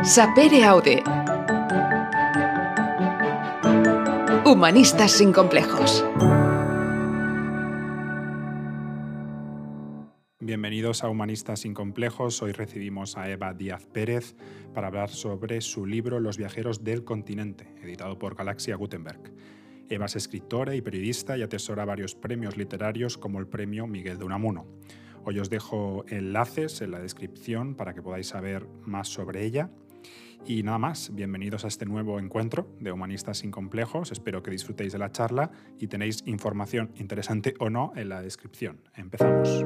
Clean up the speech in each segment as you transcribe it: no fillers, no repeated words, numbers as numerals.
Sapere Aude. Humanistas sin complejos. Bienvenidos a Humanistas sin complejos. Hoy recibimos a Eva Díaz Pérez para hablar sobre su libro Los viajeros del continente, editado por Galaxia Gutenberg. Eva es escritora y periodista y atesora varios premios literarios como el premio Miguel de Unamuno. Hoy os dejo enlaces en la descripción para que podáis saber más sobre ella. Y nada más, bienvenidos a este nuevo encuentro de Humanistas sin complejos. Espero que disfrutéis de la charla y tenéis información interesante o no en la descripción. Empezamos.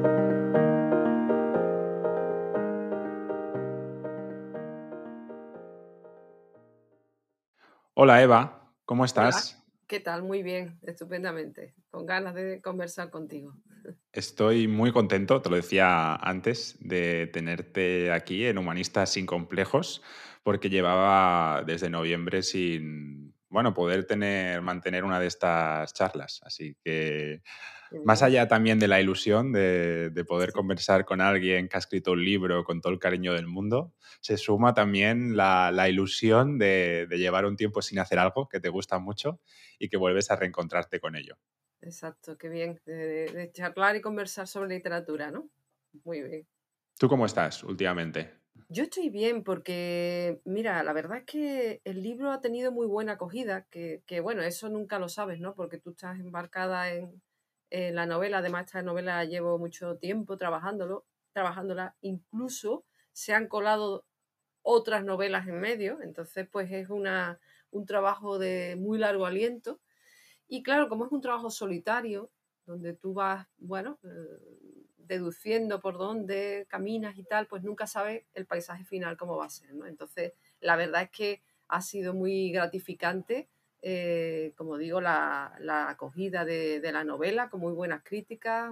Hola Eva, ¿cómo estás? Hola, ¿qué tal? Muy bien, estupendamente. Con ganas de conversar contigo. Estoy muy contento, te lo decía antes, de tenerte aquí en Humanistas sin complejos, porque llevaba desde noviembre sin, poder mantener una de estas charlas. Así que, Qué más bien. allá también de la ilusión de poder Sí, conversar con alguien que ha escrito un libro con todo el cariño del mundo, se suma también la ilusión de llevar un tiempo sin hacer algo que te gusta mucho y que vuelves a reencontrarte con ello. exacto, qué bien. De charlar y conversar sobre literatura, ¿no? Muy bien. ¿Tú cómo estás últimamente? Yo estoy bien porque, mira, la verdad es que el libro ha tenido muy buena acogida, bueno, eso nunca lo sabes, ¿no? Porque tú estás embarcada en la novela. Además, esta novela llevo mucho tiempo trabajándola. Incluso se han colado otras novelas en medio, entonces pues es un trabajo de muy largo aliento. Y claro, como es un trabajo solitario, donde tú vas, bueno, deduciendo por dónde caminas y tal, pues nunca sabes el paisaje final cómo va a ser, ¿no? Entonces, la verdad es que ha sido muy gratificante, como digo, la acogida de la novela, con muy buenas críticas,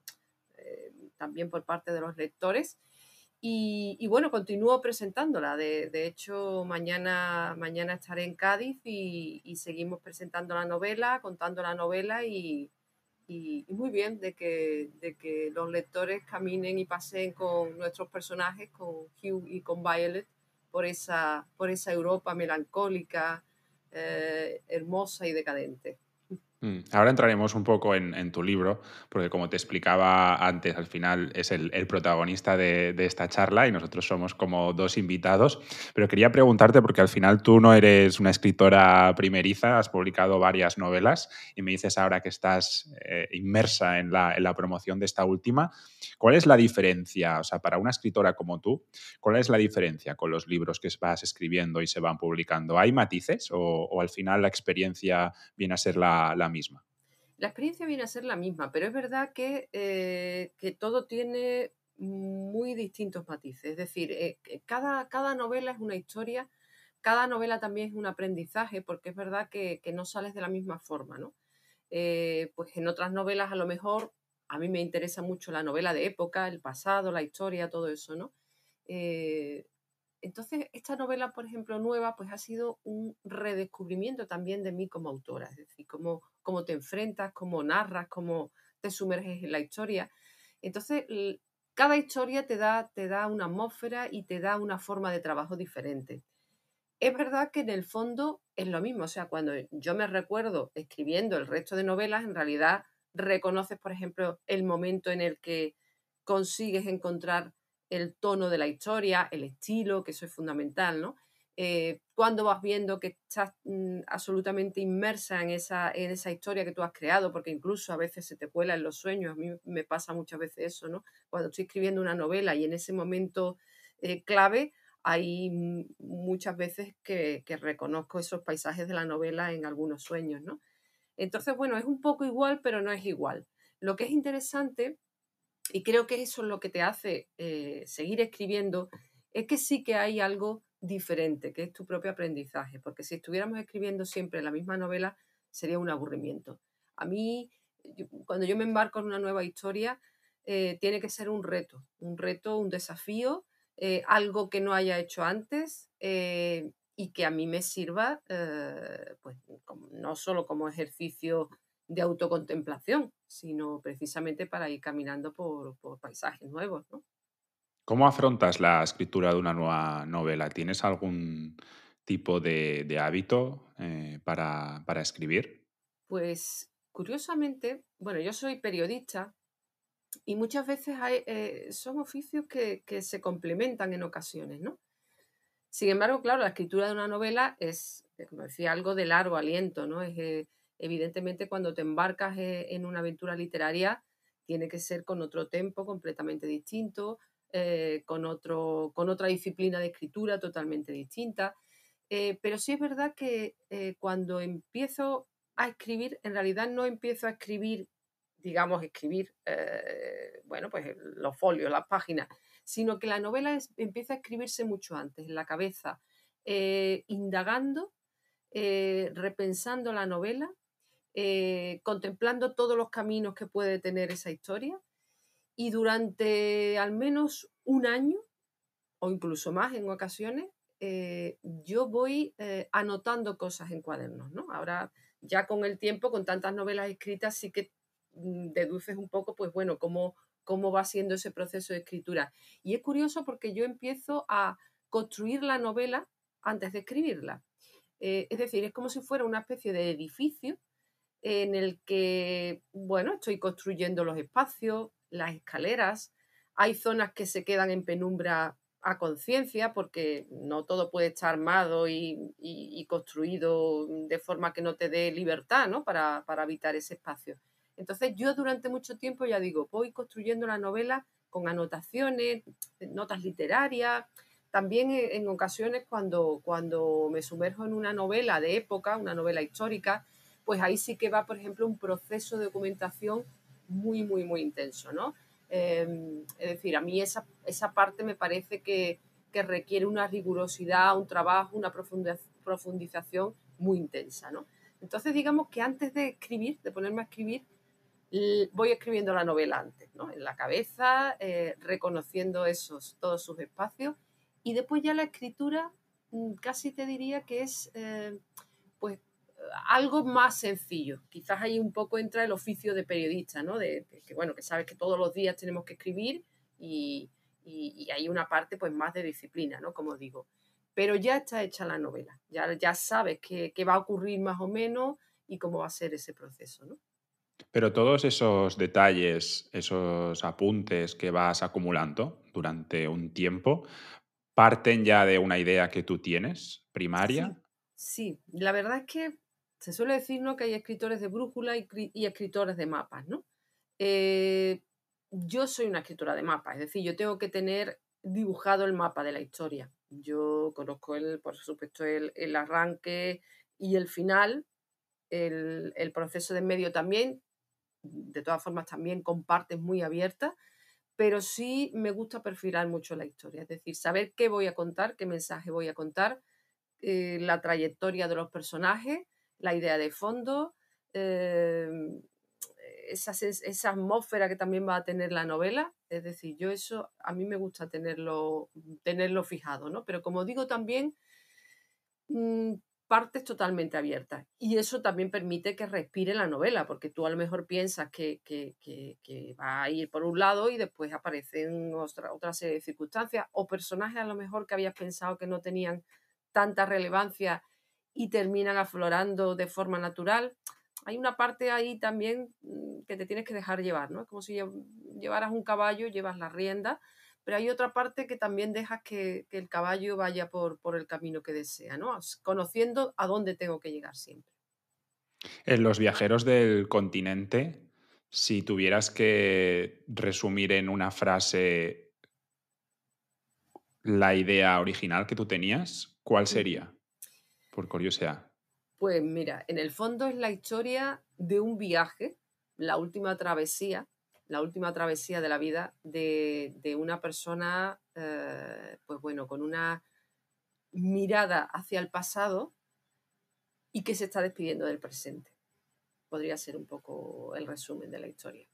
también por parte de los lectores. Y bueno, continúo presentándola. De hecho, mañana estaré en Cádiz y seguimos presentando la novela, contando la novela y muy bien de que los lectores caminen y paseen con nuestros personajes, con Hugh y con Violet, por esa Europa melancólica, hermosa y decadente. Ahora entraremos un poco en tu libro, porque como te explicaba antes, al final es el protagonista de esta charla y nosotros somos como dos invitados. Pero quería preguntarte, porque al final tú no eres una escritora primeriza, has publicado varias novelas y me dices ahora que estás inmersa en la promoción de esta última. ¿Cuál es la diferencia, o sea, para una escritora como tú, cuál es la diferencia con los libros que vas escribiendo y se van publicando? ¿Hay matices o al final la experiencia viene a ser la misma? La experiencia viene a ser la misma, pero es verdad que todo tiene muy distintos matices. Es decir, que cada novela es una historia, cada novela también es un aprendizaje, porque es verdad que no sales de la misma forma, ¿no? Pues en otras novelas a lo mejor a mí me interesa mucho la novela de época, el pasado, la historia, todo eso, ¿no? Eh, entonces, esta novela, por ejemplo, nueva, pues ha sido un redescubrimiento también de mí como autora, es decir, cómo te enfrentas, cómo narras, cómo te sumerges en la historia. Entonces, cada historia te da una atmósfera y te da una forma de trabajo diferente. Es verdad que en el fondo es lo mismo, o sea, cuando yo me recuerdo escribiendo el resto de novelas, en realidad reconoces, por ejemplo, el momento en el que consigues encontrar el tono de la historia, el estilo, que eso es fundamental, ¿no? Cuando vas viendo que estás absolutamente inmersa en esa historia que tú has creado, porque incluso a veces se te cuela en los sueños, a mí me pasa muchas veces eso, ¿no? Cuando estoy escribiendo una novela y en ese momento clave, hay muchas veces que reconozco esos paisajes de la novela en algunos sueños, ¿no? Entonces, bueno, es un poco igual, pero no es igual. Lo que es interesante, y creo que eso es lo que te hace seguir escribiendo, es que sí que hay algo diferente, que es tu propio aprendizaje, porque si estuviéramos escribiendo siempre la misma novela, sería un aburrimiento. A mí, cuando yo me embarco en una nueva historia, tiene que ser un reto, un desafío, algo que no haya hecho antes y que a mí me sirva, pues, no solo como ejercicio de autocontemplación, sino precisamente para ir caminando por paisajes nuevos, ¿no? ¿Cómo afrontas la escritura de una nueva novela? ¿Tienes algún tipo de hábito para escribir? Pues curiosamente, bueno, yo soy periodista y muchas veces son oficios que se complementan en ocasiones, ¿no? Sin embargo, claro, la escritura de una novela es, como decía, algo de largo aliento, ¿no? Evidentemente, cuando te embarcas en una aventura literaria, tiene que ser con otro tempo completamente distinto, con otra disciplina de escritura totalmente distinta. Pero sí es verdad que cuando empiezo a escribir, en realidad no empiezo a escribir, digamos, escribir, bueno, pues los folios, las páginas, sino que la novela empieza a escribirse mucho antes, en la cabeza, indagando, repensando la novela, contemplando todos los caminos que puede tener esa historia y durante al menos un año o incluso más en ocasiones, yo voy anotando cosas en cuadernos, ¿no? Ahora, ya con el tiempo, con tantas novelas escritas, sí que deduces un poco, pues bueno, cómo va siendo ese proceso de escritura. Y es curioso porque yo empiezo a construir la novela antes de escribirla. Es decir, es como si fuera una especie de edificio en el que, bueno, estoy construyendo los espacios, las escaleras, hay zonas que se quedan en penumbra a conciencia porque no todo puede estar armado y construido de forma que no te dé libertad, ¿no? Para habitar ese espacio. Entonces yo durante mucho tiempo, ya digo, voy construyendo la novela con anotaciones, notas literarias. También en ocasiones cuando me sumerjo en una novela de época, una novela histórica, pues ahí sí que va, por ejemplo, un proceso de documentación muy, muy, muy intenso, ¿no? Es decir, a mí esa parte me parece que requiere una rigurosidad, un trabajo, una profundización muy intensa, ¿no? Entonces, digamos que antes de escribir, de ponerme a escribir, voy escribiendo la novela antes, ¿no? En la cabeza, reconociendo todos sus espacios, y después ya la escritura, casi te diría que es, pues, algo más sencillo. Quizás ahí un poco entra el oficio de periodista, ¿no? Bueno, que sabes que todos los días tenemos que escribir y hay una parte pues más de disciplina, ¿no? Como digo. Pero ya está hecha la novela, ya sabes qué va a ocurrir más o menos y cómo va a ser ese proceso, ¿no? Pero todos esos detalles, esos apuntes que vas acumulando durante un tiempo, ¿parten ya de una idea que tú tienes Sí, primaria? sí. La verdad es que se suele decir, ¿no?, que hay escritores de brújula y escritores de mapas, ¿no? Eh, yo soy una escritora de mapas, es decir, yo tengo que tener dibujado el mapa de la historia. Yo conozco, por supuesto, el arranque y el final, el proceso de en medio también, de todas formas también con partes muy abiertas, pero sí me gusta perfilar mucho la historia, es decir, saber qué voy a contar, qué mensaje voy a contar, la trayectoria de los personajes, la idea de fondo, eh, esa atmósfera que también va a tener la novela. Es decir, yo eso a mí me gusta tenerlo fijado, ¿no? Pero como digo también, mm, partes totalmente abiertas. Y eso también permite que respire la novela, porque tú a lo mejor piensas que va a ir por un lado y después aparecen otra serie de circunstancias o personajes a lo mejor que habías pensado que no tenían tanta relevancia y terminan aflorando de forma natural. Hay una parte ahí también que te tienes que dejar llevar, ¿no? Es como si llevaras un caballo, llevas la rienda, pero hay otra parte que también dejas que el caballo vaya por el camino que desea, ¿no? Conociendo a dónde tengo que llegar siempre. En Los viajeros del continente, si tuvieras que resumir en una frase la idea original que tú tenías, ¿cuál Ujú. sería? Por curiosidad. Pues mira, en el fondo es la historia de un viaje, la última travesía, la última travesía de la vida de una persona, pues bueno, con una mirada hacia el pasado y que se está despidiendo del presente. Podría ser un poco el resumen de la historia.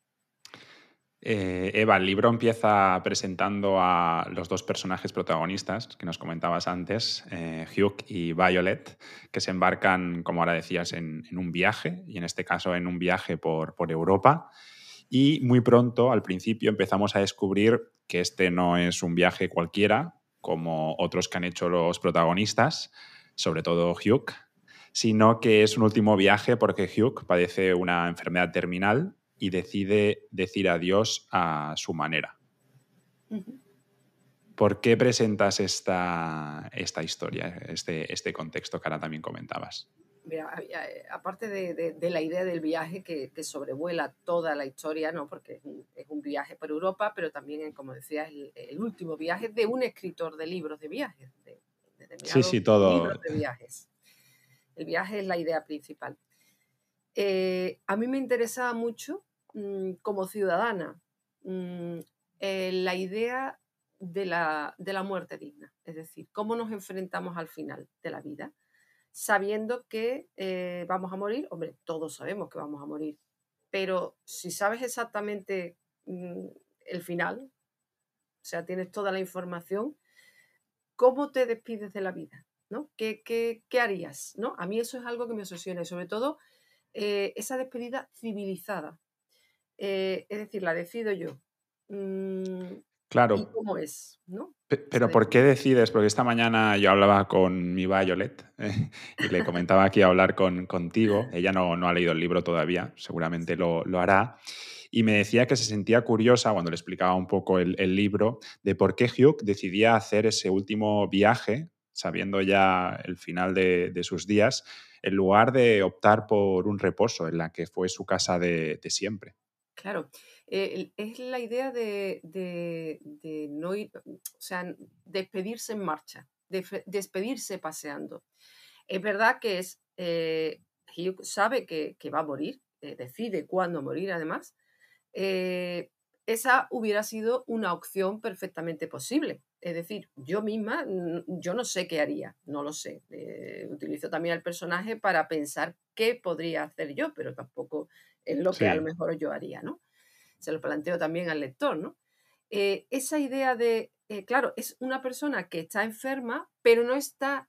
Eva, el libro empieza presentando a los dos personajes protagonistas que nos comentabas antes, Hugh y Violet, que se embarcan, como ahora decías, en un viaje, y en este caso en un viaje por Europa. Y muy pronto, al principio, empezamos a descubrir que este no es un viaje cualquiera, como otros que han hecho los protagonistas, sobre todo Hugh, sino que es un último viaje porque Hugh padece una enfermedad terminal y decide decir adiós a su manera. Ujú. ¿Por qué presentas esta historia, este contexto que ahora también comentabas? Mira, aparte de la idea del viaje que sobrevuela toda la historia, ¿no? Porque es un viaje por Europa, pero también, como decías, el último viaje de un escritor de libros de viajes, de Sí, determinados sí, libros todo. de viajes. El viaje es la idea principal. A mí me interesaba mucho, como ciudadana, mm, la idea de la muerte digna, es decir, cómo nos enfrentamos al final de la vida sabiendo que vamos a morir. Hombre, todos sabemos que vamos a morir, pero si sabes exactamente el final, o sea, tienes toda la información, ¿cómo te despides de la vida? ¿No? ¿Qué harías? ¿No? A mí eso es algo que me obsesiona y sobre todo esa despedida civilizada. Es decir, la decido yo. ¿Y Claro, cómo es? ¿No? Esa pero ¿por qué despedida. decides? Porque esta mañana yo hablaba con mi Violet y le comentaba que iba a hablar contigo. Ella no ha leído el libro todavía, seguramente lo hará. Y me decía que se sentía curiosa cuando le explicaba un poco el libro de por qué Hugh decidía hacer ese último viaje, sabiendo ya el final de sus días, en lugar de optar por un reposo en la que fue su casa de siempre. Claro, es la idea de no ir, o sea, despedirse en marcha, despedirse paseando. Es verdad que Hugh sabe que va a morir, decide cuándo morir además. eh, Esa hubiera sido una opción perfectamente posible. Es decir, yo misma, yo no sé qué haría, no lo sé. Utilizo también al personaje para pensar qué podría hacer yo, pero tampoco es lo que a lo Sí, mejor yo haría, ¿no? Se lo planteo también al lector, ¿no? Esa idea claro, es una persona que está enferma, pero no está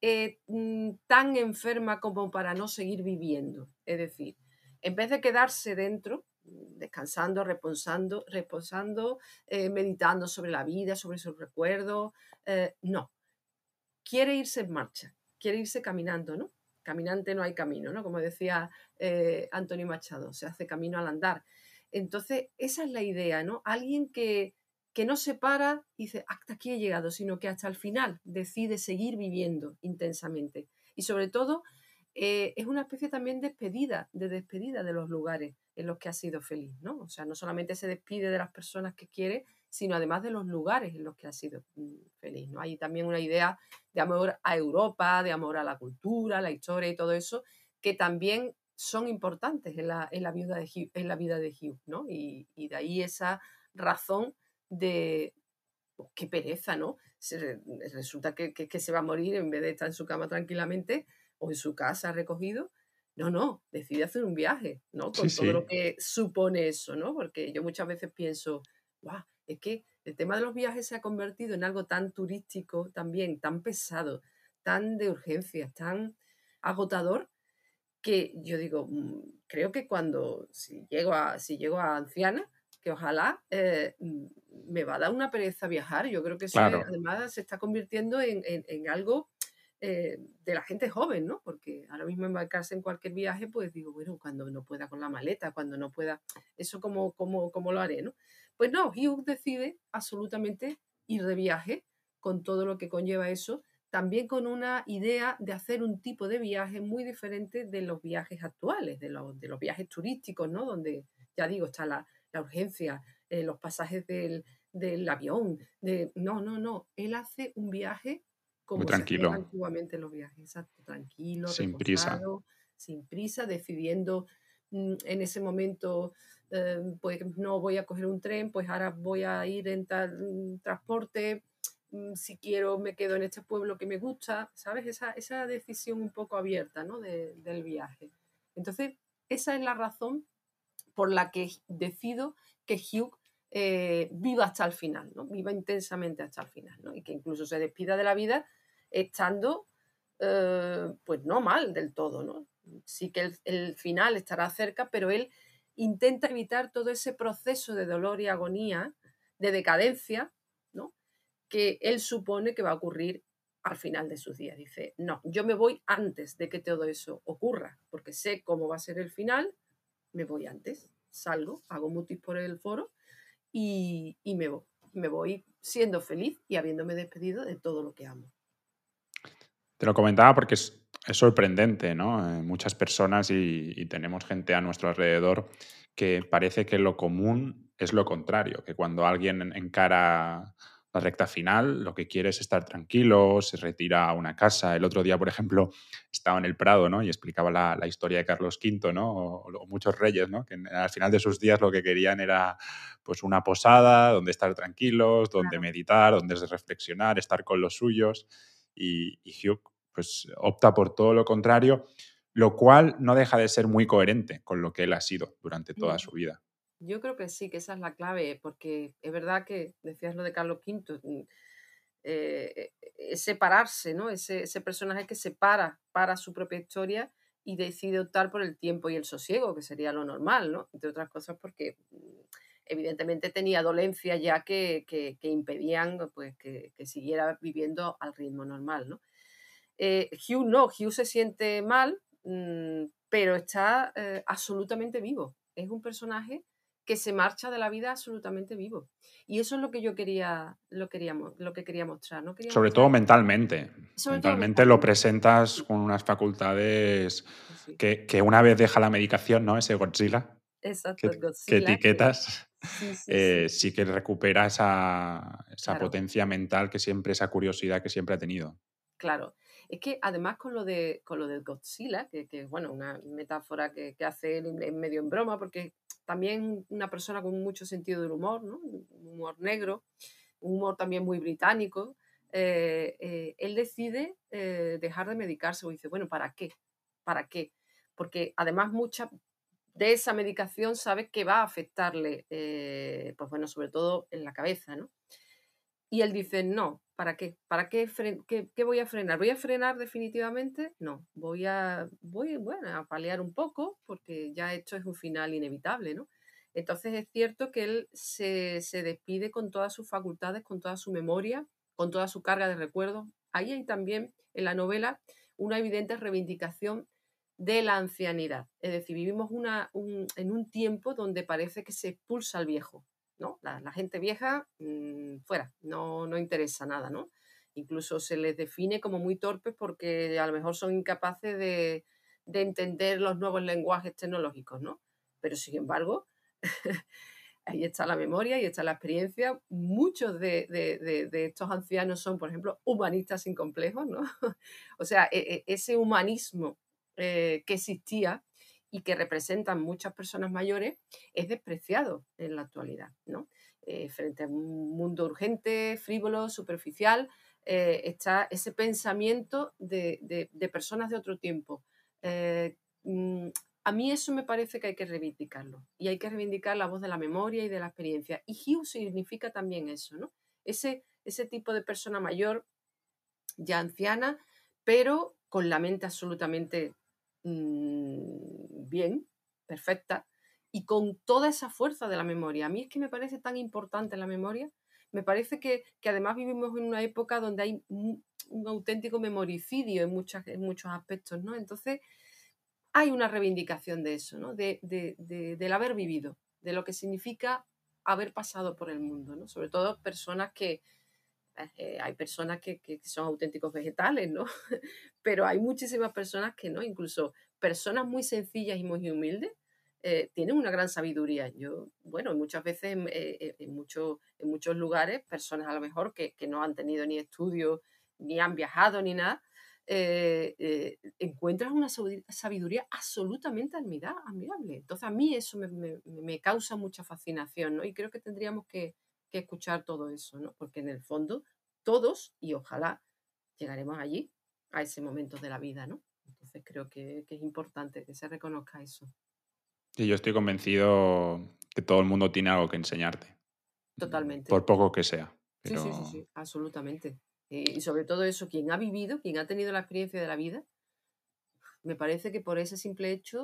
tan enferma como para no seguir viviendo. Es decir, en vez de quedarse dentro, descansando, reposando, meditando sobre la vida, sobre sus recuerdos, no, quiere irse en marcha, quiere irse caminando, ¿no? Caminante no hay camino, ¿no? Como decía Antonio Machado, se hace camino al andar. Entonces, esa es la idea, ¿no? Alguien que no se para y dice, hasta aquí he llegado, sino que hasta el final decide seguir viviendo intensamente. Y sobre todo, es una especie también de despedida de los lugares en los que ha sido feliz, ¿no? O sea, no solamente se despide de las personas que quiere, sino además de los lugares en los que ha sido feliz, ¿no? Hay también una idea de amor a Europa, de amor a la cultura, la historia y todo eso, que también son importantes en la vida de Hugh, en la vida de Hugh, ¿no? Y de ahí esa razón de oh, qué pereza, ¿no? Resulta que se va a morir en vez de estar en su cama tranquilamente o en su casa recogido. No, no, decide hacer un viaje, ¿no? sí, Con todo lo sí. que supone eso, ¿no? Porque yo muchas veces pienso, guau, es que el tema de los viajes se ha convertido en algo tan turístico también, tan pesado, tan de urgencias, tan agotador, que yo digo, creo que si llego a anciana, que ojalá me va a dar una pereza viajar. Yo creo que eso Claro. además se está convirtiendo en algo de la gente joven, ¿no? Porque ahora mismo embarcarse en cualquier viaje, pues digo, bueno, cuando no pueda con la maleta, cuando no pueda, eso cómo lo haré, ¿no? Pues no, Hugh decide absolutamente ir de viaje con todo lo que conlleva eso, también con una idea de hacer un tipo de viaje muy diferente de los viajes actuales, de los viajes turísticos, ¿no? Donde, ya digo, está la urgencia, los pasajes del avión. No, no, no. Él hace un viaje Muy como se hacían tranquilo, antiguamente los viajes, exacto, tranquilo, sin prisa. reposado, sin prisa, decidiendo en ese momento, pues no voy a coger un tren, pues ahora voy a ir en tal transporte, si quiero me quedo en este pueblo que me gusta, ¿sabes? Esa decisión un poco abierta, ¿no? Del viaje. Entonces, esa es la razón por la que decido que Hugh viva hasta el final, ¿no? Viva intensamente hasta el final, ¿no? Y que incluso se despida de la vida estando, pues no mal del todo, ¿no? Sí que el final estará cerca, pero él intenta evitar todo ese proceso de dolor y agonía, de decadencia, ¿no? Que él supone que va a ocurrir al final de sus días. Dice, no, yo me voy antes de que todo eso ocurra, porque sé cómo va a ser el final, me voy antes, salgo, hago mutis por el foro y me voy. Me voy siendo feliz y habiéndome despedido de todo lo que amo. Te lo comentaba porque es sorprendente, ¿no? Muchas personas y tenemos gente a nuestro alrededor que parece que lo común es lo contrario, que cuando alguien encara la recta final, lo que quiere es estar tranquilo, se retira a una casa. El otro día, por ejemplo, estaba en el Prado, ¿no? Y explicaba la historia de Carlos V, ¿no? O muchos reyes, ¿no? Que al final de sus días lo que querían era pues una posada donde estar tranquilos, donde Claro. meditar, donde reflexionar, estar con los suyos. Y Hugh pues opta por todo lo contrario, lo cual no deja de ser muy coherente con lo que él ha sido durante toda su vida. Yo creo que sí, que esa es la clave, porque es verdad que decías lo de Carlos V, es separarse, ¿no? Ese personaje que se para su propia historia y decide optar por el tiempo y el sosiego, que sería lo normal, ¿no? Entre otras cosas porque evidentemente tenía dolencias ya que impedían pues, que siguiera viviendo al ritmo normal, ¿no? Hugh no, Hugh se siente mal, pero está absolutamente vivo. Es un personaje que se marcha de la vida absolutamente vivo. Y eso es lo que yo quería, lo que quería mostrar. No quería Sobre mostrar, todo mentalmente. sobre todo Mentalmente lo mentalmente. presentas Sí, con unas facultades sí, sí. que una vez deja la medicación, ¿no? Ese Godzilla Exacto, que Godzilla. etiquetas, Sí, sí, sí. sí que recupera esa Claro. potencia mental que siempre, esa curiosidad que siempre ha tenido. Claro, es que además con lo de Godzilla, que es bueno, una metáfora que hace él medio en broma, porque también una persona con mucho sentido del humor, ¿no? Un humor negro, un humor también muy británico, él decide dejar de medicarse, o dice, bueno, ¿para qué? ¿Para qué? Porque además mucha de esa medicación sabe que va a afectarle, pues bueno, sobre todo en la cabeza, ¿no? Y él dice: "No, ¿para qué? ¿Para qué voy a frenar? ¿Voy a frenar definitivamente? No, bueno, a paliar un poco, porque ya esto es un final inevitable", ¿no? Entonces es cierto que él se despide con todas sus facultades, con toda su memoria, con toda su carga de recuerdos. Ahí hay también, en la novela, una evidente reivindicación de la ancianidad. Es decir, vivimos en un tiempo donde parece que se expulsa al viejo, ¿no? La gente vieja, fuera, no interesa nada, ¿no? Incluso se les define como muy torpes porque a lo mejor son incapaces de entender los nuevos lenguajes tecnológicos, ¿no? Pero sin embargo, ahí está la memoria y está la experiencia. Muchos de estos ancianos son, por ejemplo, humanistas sin complejos, ¿no? O sea, ese humanismo que existía y que representan muchas personas mayores es despreciado en la actualidad, ¿no? Frente a un mundo urgente, frívolo, superficial, está ese pensamiento de personas de otro tiempo. Eh, mm, a mí eso me parece que hay que reivindicarlo y hay que reivindicar la voz de la memoria y de la experiencia. Y Hugh significa también eso, ¿no? Ese tipo de persona mayor, ya anciana, pero con la mente absolutamente bien, perfecta, y con toda esa fuerza de la memoria. A mí es que me parece tan importante la memoria. Me parece que además vivimos en una época donde hay un auténtico memoricidio en muchos aspectos, ¿no? Entonces, hay una reivindicación de eso, ¿no? Del haber vivido, de lo que significa haber pasado por el mundo, ¿no? Sobre todo personas que, hay personas que son auténticos vegetales, ¿no? Pero hay muchísimas personas que no, incluso personas muy sencillas y muy humildes tienen una gran sabiduría. Yo, bueno, muchas veces en muchos lugares, personas a lo mejor que no han tenido ni estudios, ni han viajado, ni nada, encuentras una sabiduría absolutamente admirable. Entonces a mí eso me causa mucha fascinación, ¿no? Y creo que tendríamos que escuchar todo eso, ¿no? Porque en el fondo todos, y ojalá llegaremos allí, a ese momento de la vida, ¿no? Entonces creo que es importante que se reconozca eso. Y yo estoy convencido que todo el mundo tiene algo que enseñarte, Totalmente. por poco que sea. Sí, sí, sí, Pero sí, absolutamente. Y sobre todo eso, quien ha vivido, quien ha tenido la experiencia de la vida, me parece que por ese simple hecho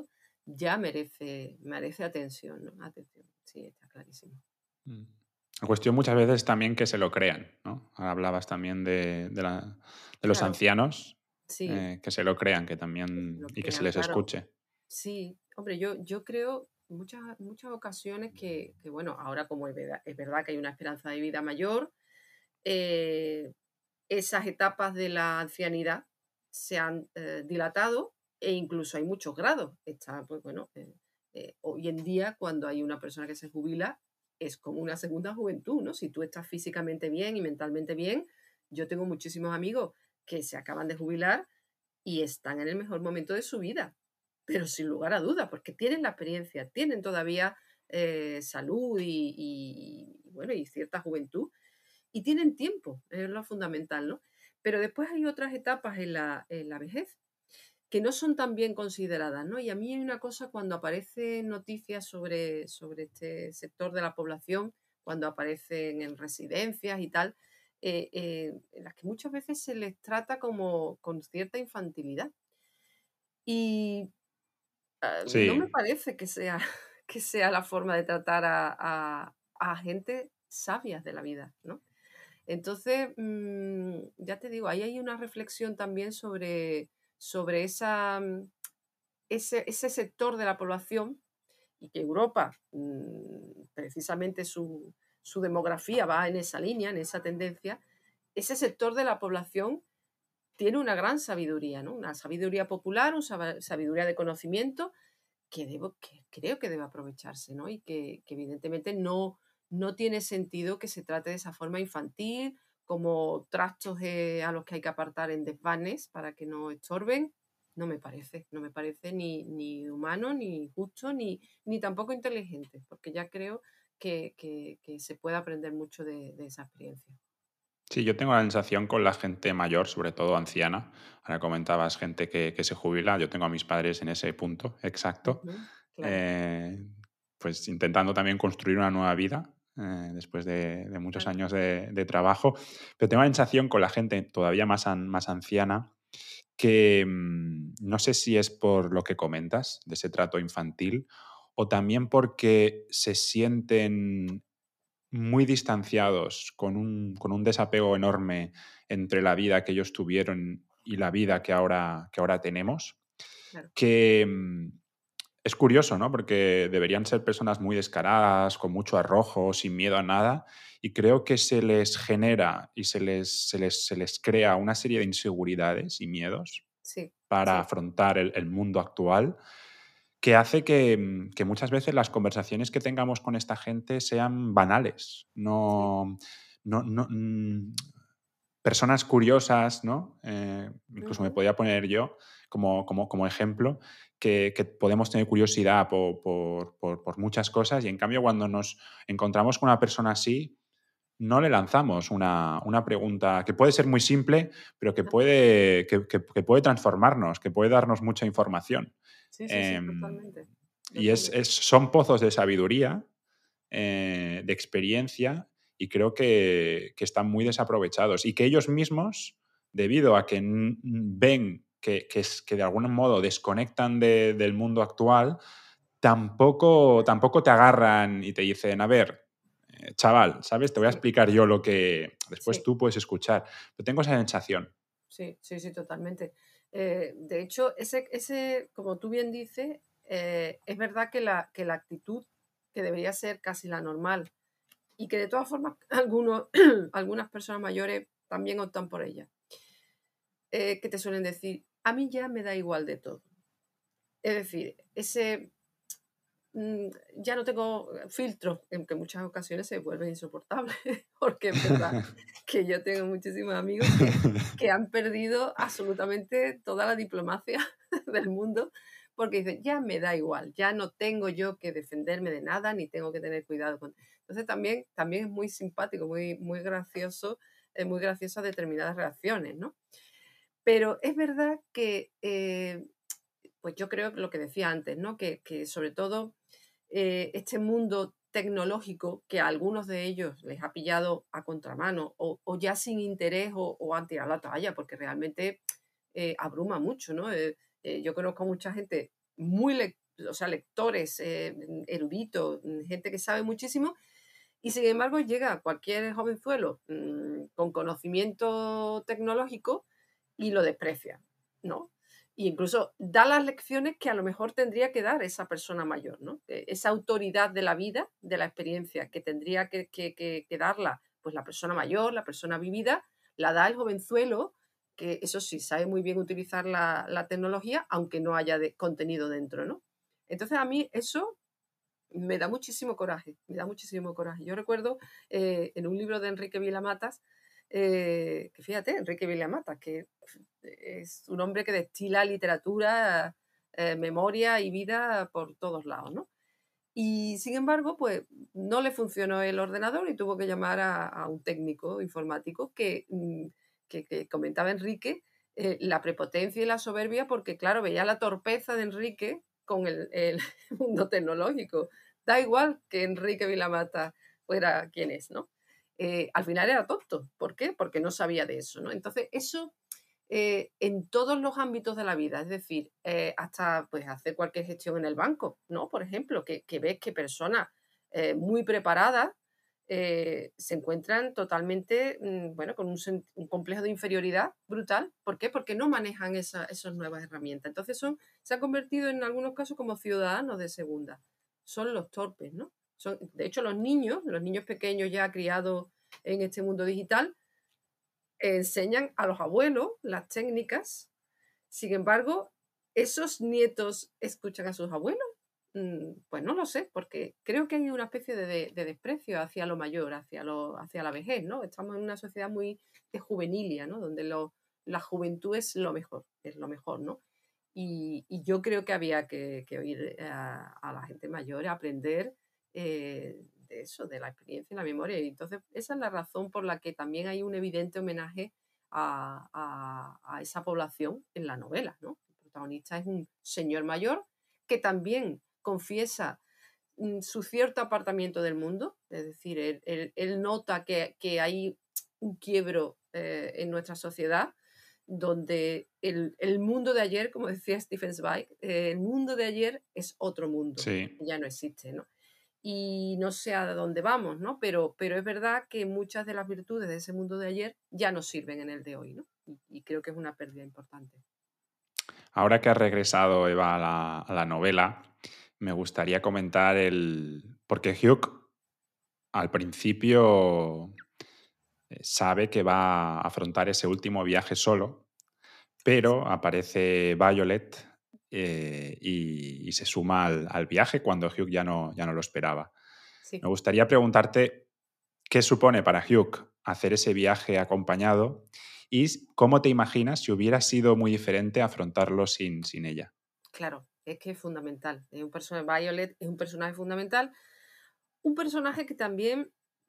ya merece atención, ¿no? Atención, sí, está clarísimo. Mm. La cuestión muchas veces también que se lo crean, ¿no? Ahora hablabas también de los Claro, ancianos, sí, que se lo crean, que que se también lo y que se crean, les claro. escuche. Sí, hombre, yo creo muchas ocasiones que, bueno, ahora como es verdad que hay una esperanza de vida mayor, eh, esas etapas de la ancianidad se han dilatado e incluso hay muchos grados. Está, pues bueno, hoy en día cuando hay una persona que se jubila es como una segunda juventud, ¿no? Si tú estás físicamente bien y mentalmente bien, yo tengo muchísimos amigos que se acaban de jubilar y están en el mejor momento de su vida, pero sin lugar a dudas, porque tienen la experiencia, tienen todavía salud bueno, y cierta juventud y tienen tiempo, es lo fundamental, ¿no? Pero después hay otras etapas en la vejez que no son tan bien consideradas, ¿no? Y a mí hay una cosa cuando aparecen noticias sobre este sector de la población, cuando aparecen en residencias y tal, en las que muchas veces se les trata como con cierta infantilidad. Y no me Sí, parece que sea, que sea la forma de tratar a gente sabias de la vida, ¿no? Entonces, ya te digo, ahí hay una reflexión también sobre ese sector de la población y que Europa, precisamente su demografía va en esa línea, en esa tendencia. Ese sector de la población tiene una gran sabiduría, ¿no? Una sabiduría popular, una sabiduría de conocimiento que creo que debe aprovecharse, ¿no? Y que evidentemente no tiene sentido que se trate de esa forma infantil, como trastos a los que hay que apartar en desvanes para que no estorben. No me parece ni humano, ni justo, ni tampoco inteligente, porque ya creo que se puede aprender mucho de esa experiencia. sí, yo tengo la sensación con la gente mayor, sobre todo anciana. Ahora comentabas gente que se jubila, yo tengo a mis padres en ese punto exacto. Ujú, claro, eh, pues intentando también construir una nueva vida después de muchos claro, años de trabajo. Pero tengo la sensación con la gente todavía más anciana que no sé si es por lo que comentas, de ese trato infantil, o también porque se sienten muy distanciados, con un desapego enorme entre la vida que ellos tuvieron y la vida que ahora tenemos, claro. que es curioso, ¿no? Porque deberían ser personas muy descaradas, con mucho arrojo, sin miedo a nada, y creo que se les genera y se les crea una serie de inseguridades y miedos Sí, para sí. afrontar el mundo actual, que hace que muchas veces las conversaciones que tengamos con esta gente sean banales. Sí. Personas curiosas, ¿no? Incluso me Ujú. podía poner yo como ejemplo, que podemos tener curiosidad por muchas cosas y en cambio cuando nos encontramos con una persona así, no le lanzamos una pregunta que puede ser muy simple, pero que puede transformarnos, que puede darnos mucha información. Sí, sí, sí, Em, totalmente. y Totalmente. son pozos de sabiduría, de experiencia, y creo que están muy desaprovechados. Y que ellos mismos, debido a que ven que de algún modo desconectan del mundo actual, tampoco te agarran y te dicen, a ver, chaval, ¿sabes? Te voy a Sí, explicar yo lo que después sí. tú puedes escuchar. Pero tengo esa sensación. Sí, sí, sí, totalmente. De hecho, como tú bien dices, es verdad que la actitud que debería ser casi la normal y que de todas formas algunas personas mayores también optan por ella, que te suelen decir, a mí ya me da igual de todo. Es decir, ya no tengo filtros, en que en muchas ocasiones se vuelve insoportable, porque es verdad que yo tengo muchísimos amigos que han perdido absolutamente toda la diplomacia del mundo, porque dicen, ya me da igual, ya no tengo yo que defenderme de nada, ni tengo que tener cuidado con... Entonces también es muy simpático, muy gracioso, muy graciosas determinadas reacciones, ¿no? Pero es verdad que, pues yo creo que lo que decía antes, ¿no? Que sobre todo este mundo tecnológico que a algunos de ellos les ha pillado a contramano o ya sin interés o han tirado la toalla, porque realmente abruma mucho, ¿no? Yo conozco a mucha gente o sea, lectores, eruditos, gente que sabe muchísimo, y sin embargo llega cualquier jovenzuelo con conocimiento tecnológico y lo desprecia, ¿no? Y incluso da las lecciones que a lo mejor tendría que dar esa persona mayor, ¿no? Esa autoridad de la vida, de la experiencia, que tendría que darla pues la persona mayor, la persona vivida, la da el jovenzuelo, que eso sí, sabe muy bien utilizar la tecnología, aunque no haya contenido dentro, ¿no? Entonces a mí eso me da muchísimo coraje, me da muchísimo coraje. Yo recuerdo en un libro de Enrique Vilamatas, que fíjate, Enrique Vilamatas, que es un hombre que destila literatura, memoria y vida por todos lados, ¿no? Y sin embargo, pues no le funcionó el ordenador y tuvo que llamar a un técnico informático que comentaba Enrique, la prepotencia y la soberbia, porque claro, veía la torpeza de Enrique con el mundo tecnológico. Da igual que Enrique Vilamata fuera quien es, ¿no? Al final era tonto. ¿Por qué? Porque no sabía de eso, ¿no? Entonces, eso en todos los ámbitos de la vida, es decir, hasta pues hacer cualquier gestión en el banco, ¿no? Por ejemplo, que ves que personas muy preparadas se encuentran totalmente, bueno, con un complejo de inferioridad brutal. ¿Por qué? Porque no manejan esas nuevas herramientas. Entonces se han convertido en algunos casos como ciudadanos de segunda. Son los torpes, ¿no? De hecho, los niños pequeños ya criados en este mundo digital, enseñan a los abuelos las técnicas. Sin embargo, ¿esos nietos escuchan a sus abuelos? Pues no lo sé, porque creo que hay una especie de desprecio hacia lo mayor, hacia la vejez, ¿no? Estamos en una sociedad muy juvenilia, ¿no? Donde la juventud es lo mejor, ¿no? Y yo creo que había que oír a la gente mayor, a aprender de eso, de la experiencia y la memoria. Y entonces, esa es la razón por la que también hay un evidente homenaje a esa población en la novela, ¿no? El protagonista es un señor mayor que también confiesa su cierto apartamiento del mundo, es decir, él nota que hay un quiebro en nuestra sociedad, donde el mundo de ayer, como decía Stephen Zweig, el mundo de ayer es otro mundo, Sí. ya no existe, ¿no? Y no sé a dónde vamos, ¿no? Pero es verdad que muchas de las virtudes de ese mundo de ayer ya no sirven en el de hoy, ¿no? Y creo que es una pérdida importante. Ahora que has regresado, Eva, a la novela, me gustaría comentar porque Hugh al principio sabe que va a afrontar ese último viaje solo, pero aparece Violet y se suma al viaje cuando Hugh ya no lo esperaba. Sí. Me gustaría preguntarte qué supone para Hugh hacer ese viaje acompañado y cómo te imaginas si hubiera sido muy diferente afrontarlo sin ella. Claro, es que es fundamental. Violet es un personaje fundamental. Un personaje que también,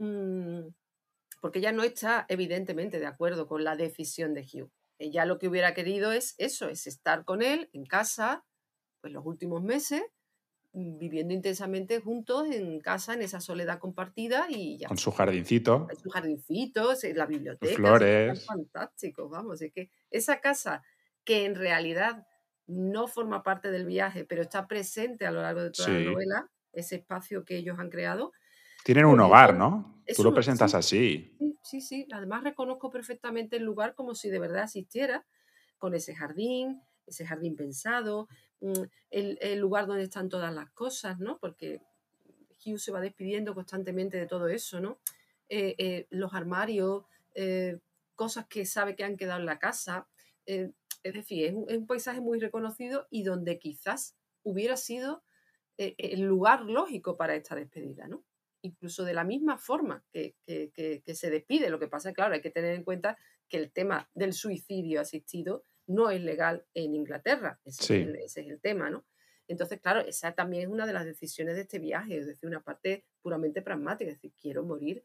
porque ella no está evidentemente de acuerdo con la decisión de Hugh. Ella lo que hubiera querido es eso, es estar con él en casa, pues los últimos meses, viviendo intensamente juntos en casa, en esa soledad compartida y ya Con está. su jardincito, Sus jardincitos, la sus biblioteca, es que están flores. fantásticos, vamos, es que esa casa que en realidad no forma parte del viaje, pero está presente a lo largo de toda la Sí. novela, ese espacio que ellos han creado, Tienen un pues hogar, ¿no? Tú lo presentas sí, así. sí, sí, sí. Además reconozco perfectamente el lugar como si de verdad existiera, con ese jardín pensado, el lugar donde están todas las cosas, ¿no? Porque Hugh se va despidiendo constantemente de todo eso, ¿no? Los armarios, cosas que sabe que han quedado en la casa. Es decir, es un paisaje muy reconocido y donde quizás hubiera sido el lugar lógico para esta despedida, ¿no? Incluso de la misma forma que se despide. Lo que pasa es, claro, hay que tener en cuenta que el tema del suicidio asistido no es legal en Inglaterra. Sí. Ese es el tema, ¿no? Entonces, claro, esa también es una de las decisiones de este viaje, es decir, una parte puramente pragmática, es decir, quiero morir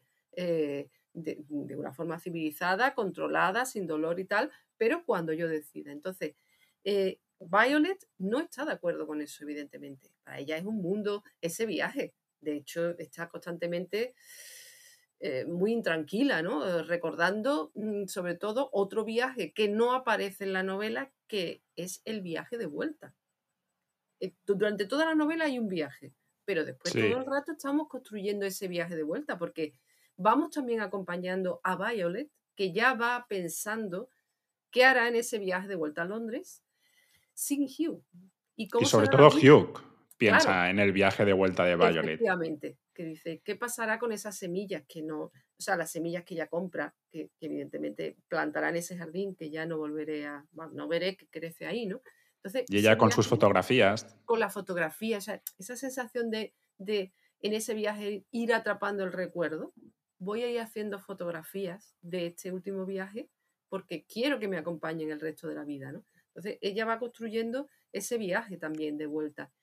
de una forma civilizada, controlada, sin dolor y tal, pero cuando yo decida. Entonces, Violet no está de acuerdo con eso, evidentemente. Para ella es un mundo, ese viaje. De hecho, está constantemente muy intranquila, ¿no? Recordando sobre todo otro viaje que no aparece en la novela, que es el viaje de vuelta. Durante toda la novela hay un viaje, pero después todo el Sí. rato estamos construyendo ese viaje de vuelta, porque vamos también acompañando a Violet, que ya va pensando qué hará en ese viaje de vuelta a Londres sin Hugh y Y cómo sobre será la todo vida. Hugh Claro, piensa en el viaje de vuelta de Violet. efectivamente, que dice, ¿qué pasará con esas semillas que no, o sea, las semillas que ella compra, que evidentemente plantará en ese jardín, que ya no volveré a, bueno, no veré que crece ahí, ¿no? Entonces, Y ese ella con viaje sus fotografías. con la fotografía, esa sensación de en ese viaje ir atrapando el recuerdo, voy a ir haciendo fotografías de este último viaje porque quiero que me acompañen el resto de la vida, ¿no? Entonces, ella va construyendo ese viaje también de vuelta.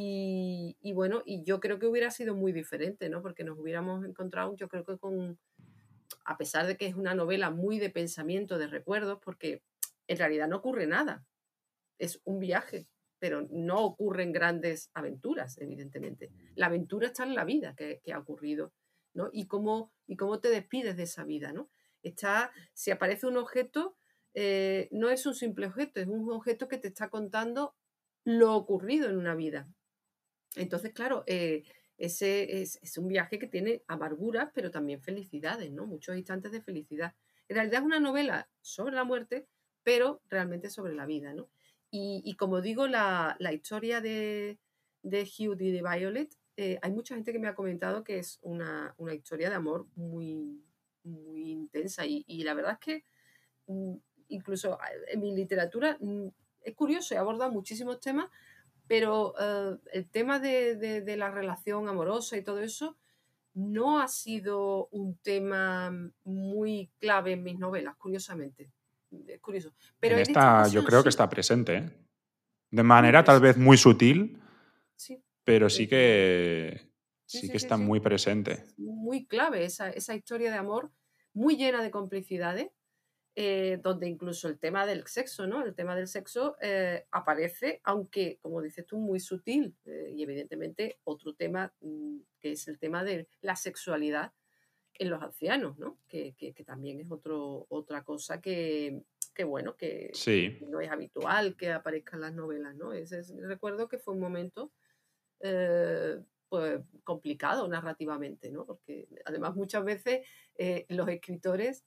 Y bueno, y yo creo que hubiera sido muy diferente, ¿no? Porque nos hubiéramos encontrado, yo creo que con, a pesar de que es una novela muy de pensamiento, de recuerdos, porque en realidad no ocurre nada, es un viaje, pero no ocurren grandes aventuras, evidentemente. La aventura está en la vida que ha ocurrido, ¿no? Y cómo te despides de esa vida, ¿no? Está, si aparece un objeto, no es un simple objeto, es un objeto que te está contando lo ocurrido en una vida. Entonces, claro, ese es un viaje que tiene amarguras, pero también felicidades, ¿no? Muchos instantes de felicidad. En realidad es una novela sobre la muerte, pero realmente sobre la vida, ¿no? Y como digo, la historia de Hugh y de Violet, hay mucha gente que me ha comentado que es una historia de amor muy, muy intensa. Y la verdad es que mm, incluso en mi literatura es curioso, he abordado muchísimos temas, pero el tema de la relación amorosa y todo eso no ha sido un tema muy clave en mis novelas, curiosamente. Es curioso. Pero En en esta esta yo ocasión creo que sí. está presente, ¿eh? De Sí, manera tal pues vez muy sutil, sí. pero Pero sí, sí sí, que sí, está sí. muy presente. Muy clave esa historia de amor, muy llena de complicidades, donde incluso el tema del sexo, ¿no? El tema del sexo aparece, aunque, como dices tú, muy sutil. Y evidentemente otro tema que es el tema de la sexualidad en los ancianos, ¿no? Que también es otra cosa bueno, Sí. que no es habitual que aparezca en las novelas, ¿no? Recuerdo que fue un momento eh, pues complicado narrativamente, ¿no? Porque además muchas veces los escritores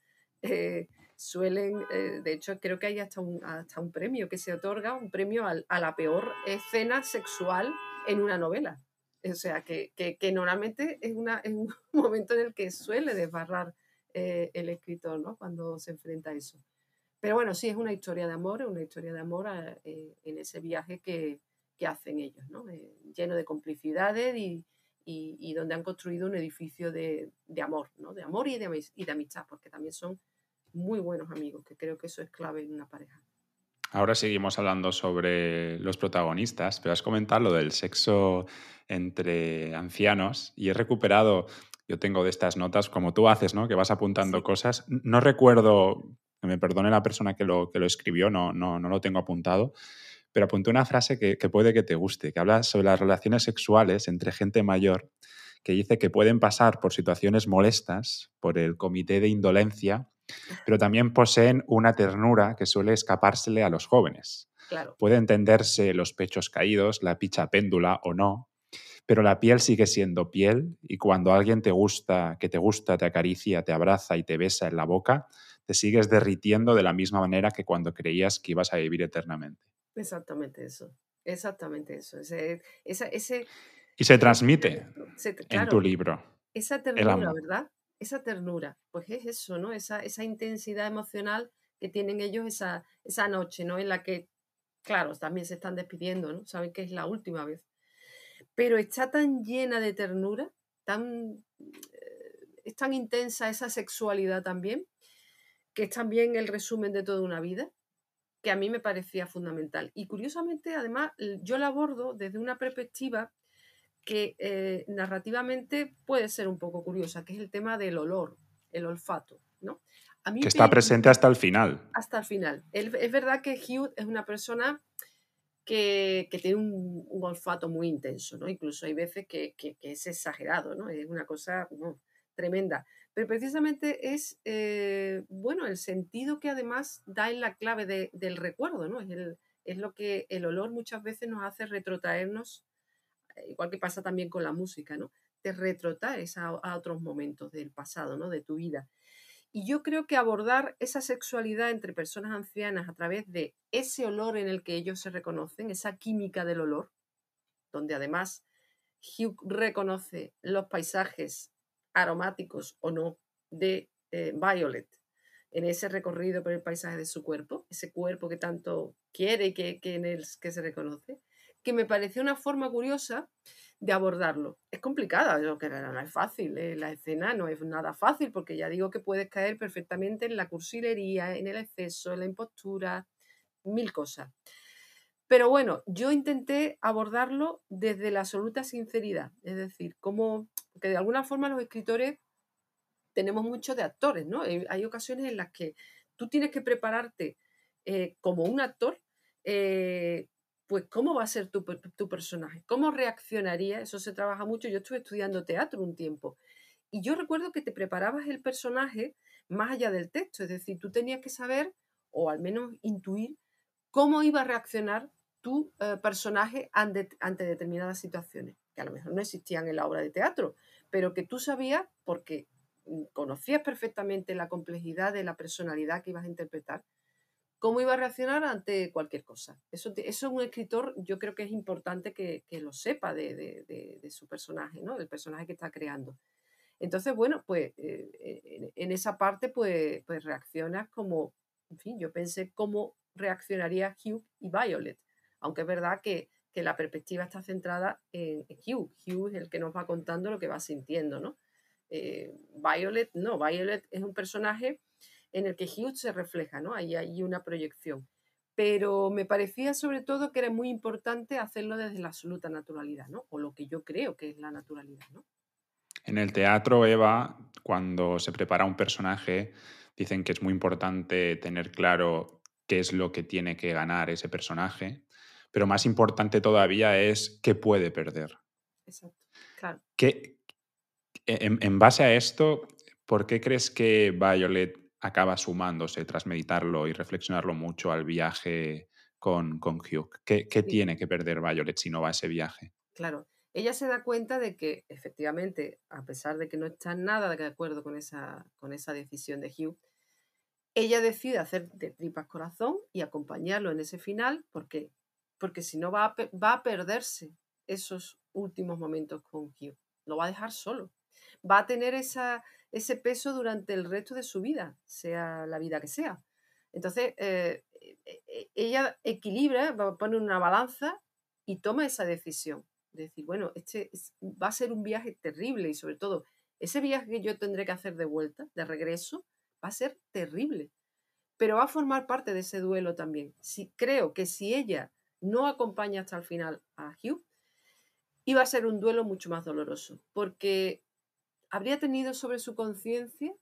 suelen, de hecho creo que hay hasta un premio que se otorga, un premio a la peor escena sexual en una novela. O sea, que normalmente es un momento en el que suele desbarrar el escritor, ¿no? Cuando se enfrenta a eso. Pero bueno, sí, es una historia de amor, es una historia de amor en ese viaje que hacen ellos, ¿no? Lleno de complicidades y donde han construido un edificio de amor, ¿no? De amor y de amistad, porque también son muy buenos amigos, que creo que eso es clave en una pareja. Ahora seguimos hablando sobre los protagonistas, pero has comentado lo del sexo entre ancianos y he recuperado, yo tengo de estas notas como tú haces, ¿no? Que vas apuntando Sí, cosas. No recuerdo, que me perdone la persona que lo escribió, no lo tengo apuntado, pero apunté una frase que puede que te guste, que habla sobre las relaciones sexuales entre gente mayor, que dice que pueden pasar por situaciones molestas, por el comité de indolencia, pero también poseen una ternura que suele escapársele a los jóvenes. claro, Puede entenderse los pechos caídos, la picha péndula o no, pero la piel sigue siendo piel y cuando alguien te gusta, te acaricia, te abraza y te besa en la boca, te sigues derritiendo de la misma manera que cuando creías que ibas a vivir eternamente. exactamente eso. Exactamente eso. Ese Y se transmite sentimiento, en tu claro, libro esa el ternura, amor. ¿verdad? Esa ternura, pues es eso, ¿no? Esa intensidad emocional que tienen ellos esa noche, ¿no? En la que, claro, también se están despidiendo, ¿no? Saben que es la última vez. Pero está tan llena de ternura, es tan intensa esa sexualidad también, que es también el resumen de toda una vida, que a mí me parecía fundamental. Y curiosamente, además, yo la abordo desde una perspectiva que narrativamente puede ser un poco curiosa, que es el tema del olor, el olfato, ¿no? A Que mí está presente hasta el final. hasta el final. Es verdad que Hugh es una persona que tiene un olfato muy intenso, ¿no? Incluso hay veces que es exagerado, ¿no? Es una cosa no, tremenda. Pero precisamente bueno, el sentido que además da en la clave del recuerdo, ¿no? Es es lo que el olor muchas veces nos hace retrotraernos, igual que pasa también con la música, ¿no? Te retrotraes a otros momentos del pasado, ¿no? De tu vida. Y yo creo que abordar esa sexualidad entre personas ancianas a través de ese olor en el que ellos se reconocen, esa química del olor, donde además Hugh reconoce los paisajes aromáticos o no de Violet en ese recorrido por el paisaje de su cuerpo, ese cuerpo que tanto quiere y que en él que se reconoce, que me pareció una forma curiosa de abordarlo. Es complicada, yo que no es fácil, la escena no es nada fácil, porque ya digo que puedes caer perfectamente en la cursilería, en el exceso, en la impostura, mil cosas. Pero bueno, yo intenté abordarlo desde la absoluta sinceridad, es decir, como que de alguna forma los escritores tenemos mucho de actores, ¿no? Hay ocasiones en las que tú tienes que prepararte como un actor, pues cómo va a ser tu personaje, cómo reaccionaría, eso se trabaja mucho. Yo estuve estudiando teatro un tiempo y yo recuerdo que te preparabas el personaje más allá del texto, es decir, tú tenías que saber o al menos intuir cómo iba a reaccionar tu personaje ante determinadas situaciones, que a lo mejor no existían en la obra de teatro, pero que tú sabías porque conocías perfectamente la complejidad de la personalidad que ibas a interpretar, cómo iba a reaccionar ante cualquier cosa. Eso un escritor, yo creo que es importante que lo sepa de su personaje, ¿no? Del personaje que está creando. Entonces, bueno, pues en esa parte pues reaccionas como, en fin, yo pensé cómo reaccionaría Hugh y Violet, aunque es verdad que la perspectiva está centrada en Hugh. Hugh es el que nos va contando lo que va sintiendo, ¿no? Violet, no, Violet es un personaje en el que Hugh se refleja, ¿no? Ahí hay una proyección. Pero me parecía sobre todo que era muy importante hacerlo desde la absoluta naturalidad, ¿no? O lo que yo creo que es la naturalidad, ¿no? En el teatro, Eva, cuando se prepara un personaje, dicen que es muy importante tener claro qué es lo que tiene que ganar ese personaje, pero más importante todavía es qué puede perder. Exacto, claro. ¿Qué, en base a esto, por qué crees que Violet acaba sumándose tras meditarlo y reflexionarlo mucho al viaje con Hugh? ¿Qué Sí, tiene que perder Violet si no va a ese viaje? claro. Ella se da cuenta de que efectivamente, a pesar de que no está nada de acuerdo con esa decisión de Hugh, ella decide hacer de tripas corazón y acompañarlo en ese final porque si no va a perderse esos últimos momentos con Hugh. Lo va a dejar solo. Va a tener ese peso durante el resto de su vida, sea la vida que sea. Entonces, ella equilibra, pone una balanza y toma esa decisión. De decir, bueno, va a ser un viaje terrible y sobre todo ese viaje que yo tendré que hacer de vuelta, de regreso, va a ser terrible, pero va a formar parte de ese duelo también. Creo que si ella no acompaña hasta el final a Hugh, iba a ser un duelo mucho más doloroso, porque habría tenido sobre su conciencia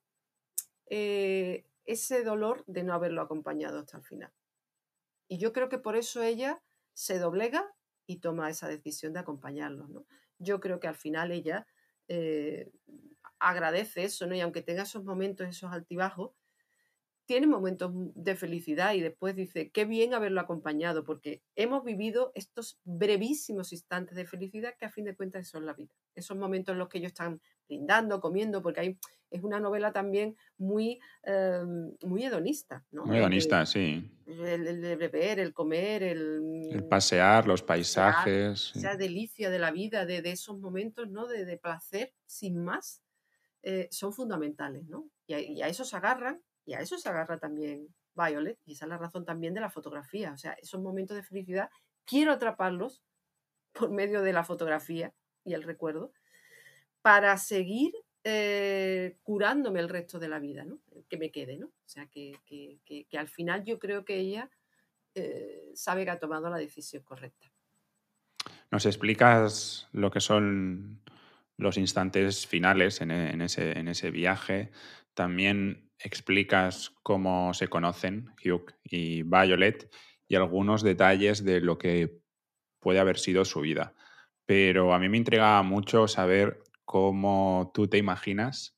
ese dolor de no haberlo acompañado hasta el final. Y yo creo que por eso ella se doblega y toma esa decisión de acompañarlo, ¿no? Yo creo que al final ella eh, agradece eso, ¿no? Y aunque tenga esos momentos, esos altibajos, tiene momentos de felicidad y después dice, qué bien haberlo acompañado, porque hemos vivido estos brevísimos instantes de felicidad que a fin de cuentas son la vida. Esos momentos en los que ellos están brindando, comiendo, porque es una novela también muy hedonista, ¿no? Muy hedonista, sí. El beber, el comer, El pasear, los pasear, paisajes. Sí. esa delicia de la vida, de esos momentos, ¿no? De placer sin más, son fundamentales, ¿no? Y a eso se agarran, y a eso se agarra también Violet, y esa es la razón también de la fotografía. O sea, esos momentos de felicidad, quiero atraparlos por medio de la fotografía y el recuerdo para seguir curándome el resto de la vida, ¿no? Que me quede, ¿no? O sea, que al final yo creo que ella sabe que ha tomado la decisión correcta. ¿Nos explicas lo que son los instantes finales en ese viaje? También explicas cómo se conocen Hugh y Violet y algunos detalles de lo que puede haber sido su vida. Pero a mí me intriga mucho saber cómo tú te imaginas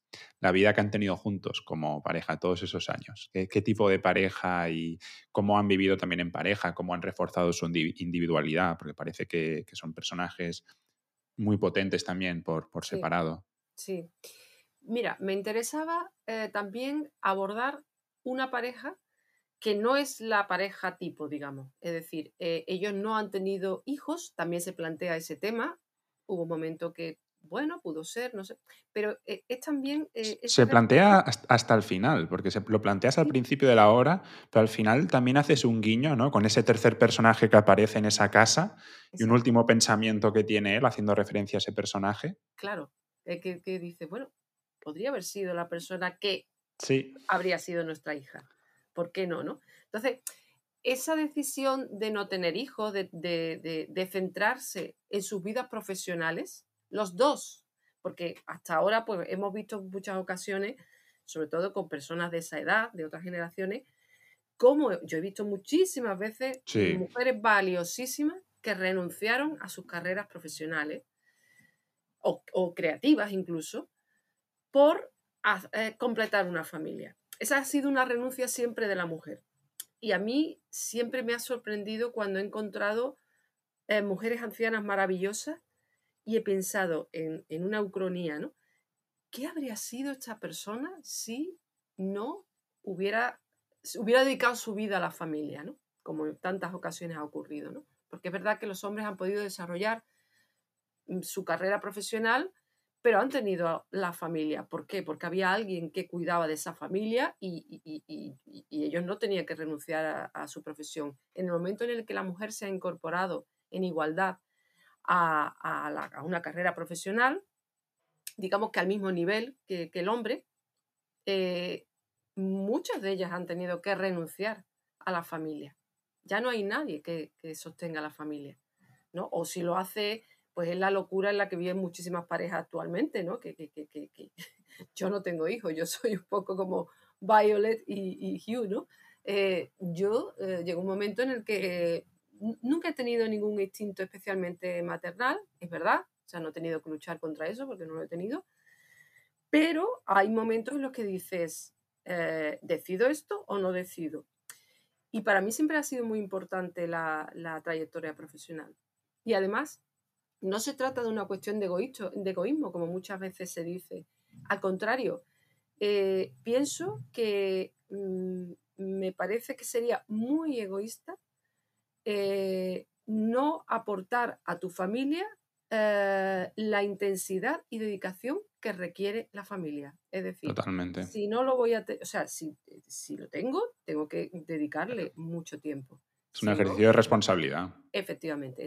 la vida que han tenido juntos como pareja todos esos años. ¿Qué tipo de pareja y cómo han vivido también en pareja, cómo han reforzado su individualidad? Porque parece que son personajes muy potentes también por Sí, separado. sí. Mira, me interesaba también abordar una pareja que no es la pareja tipo, digamos. Es decir, ellos no han tenido hijos, también se plantea ese tema. Hubo un momento que, bueno, pudo ser, no sé. Pero es también, esa Se relación, plantea hasta el final, porque lo planteas al sí, principio de la obra, pero al final también haces un guiño, ¿no? Con ese tercer personaje que aparece en esa casa y un exacto, último pensamiento que tiene él haciendo referencia a ese personaje. claro. Que dice, bueno, podría haber sido la persona que Sí, habría sido nuestra hija. ¿Por qué no, no? Entonces, esa decisión de no tener hijos, de centrarse en sus vidas profesionales, los dos, porque hasta ahora pues, hemos visto en muchas ocasiones, sobre todo con personas de esa edad, de otras generaciones, como yo he visto muchísimas veces sí, mujeres valiosísimas que renunciaron a sus carreras profesionales o creativas incluso por completar una familia. Esa ha sido una renuncia siempre de la mujer. Y a mí siempre me ha sorprendido cuando he encontrado mujeres ancianas maravillosas y he pensado en una ucronía, ¿no? ¿Qué habría sido esta persona si no hubiera, hubiera dedicado su vida a la familia, ¿no? Como en tantas ocasiones ha ocurrido, ¿no? Porque es verdad que los hombres han podido desarrollar su carrera profesional, pero han tenido la familia. ¿Por qué? Porque había alguien que cuidaba de esa familia y ellos no tenían que renunciar a su profesión. En el momento en el que la mujer se ha incorporado en igualdad a una carrera profesional, digamos que al mismo nivel que el hombre, eh, muchas de ellas han tenido que renunciar a la familia. Ya no hay nadie que sostenga la familia, ¿no? O si lo hace, pues es la locura en la que viven muchísimas parejas actualmente, ¿no? Que yo no tengo hijos, yo soy un poco como Violet y Hugh, ¿no? Llegó un momento en el que nunca he tenido ningún instinto especialmente maternal, es verdad, o sea, no he tenido que luchar contra eso porque no lo he tenido, pero hay momentos en los que dices, ¿decido esto o no decido? Y para mí siempre ha sido muy importante la trayectoria profesional. Y además, no se trata de una cuestión de egoísmo, como muchas veces se dice. Al contrario, pienso que me parece que sería muy egoísta no aportar a tu familia la intensidad y dedicación que requiere la familia. Es decir, totalmente. si no lo voy a, o sea, si lo tengo, tengo que dedicarle mucho tiempo. Es un Si no, ejercicio de responsabilidad. efectivamente,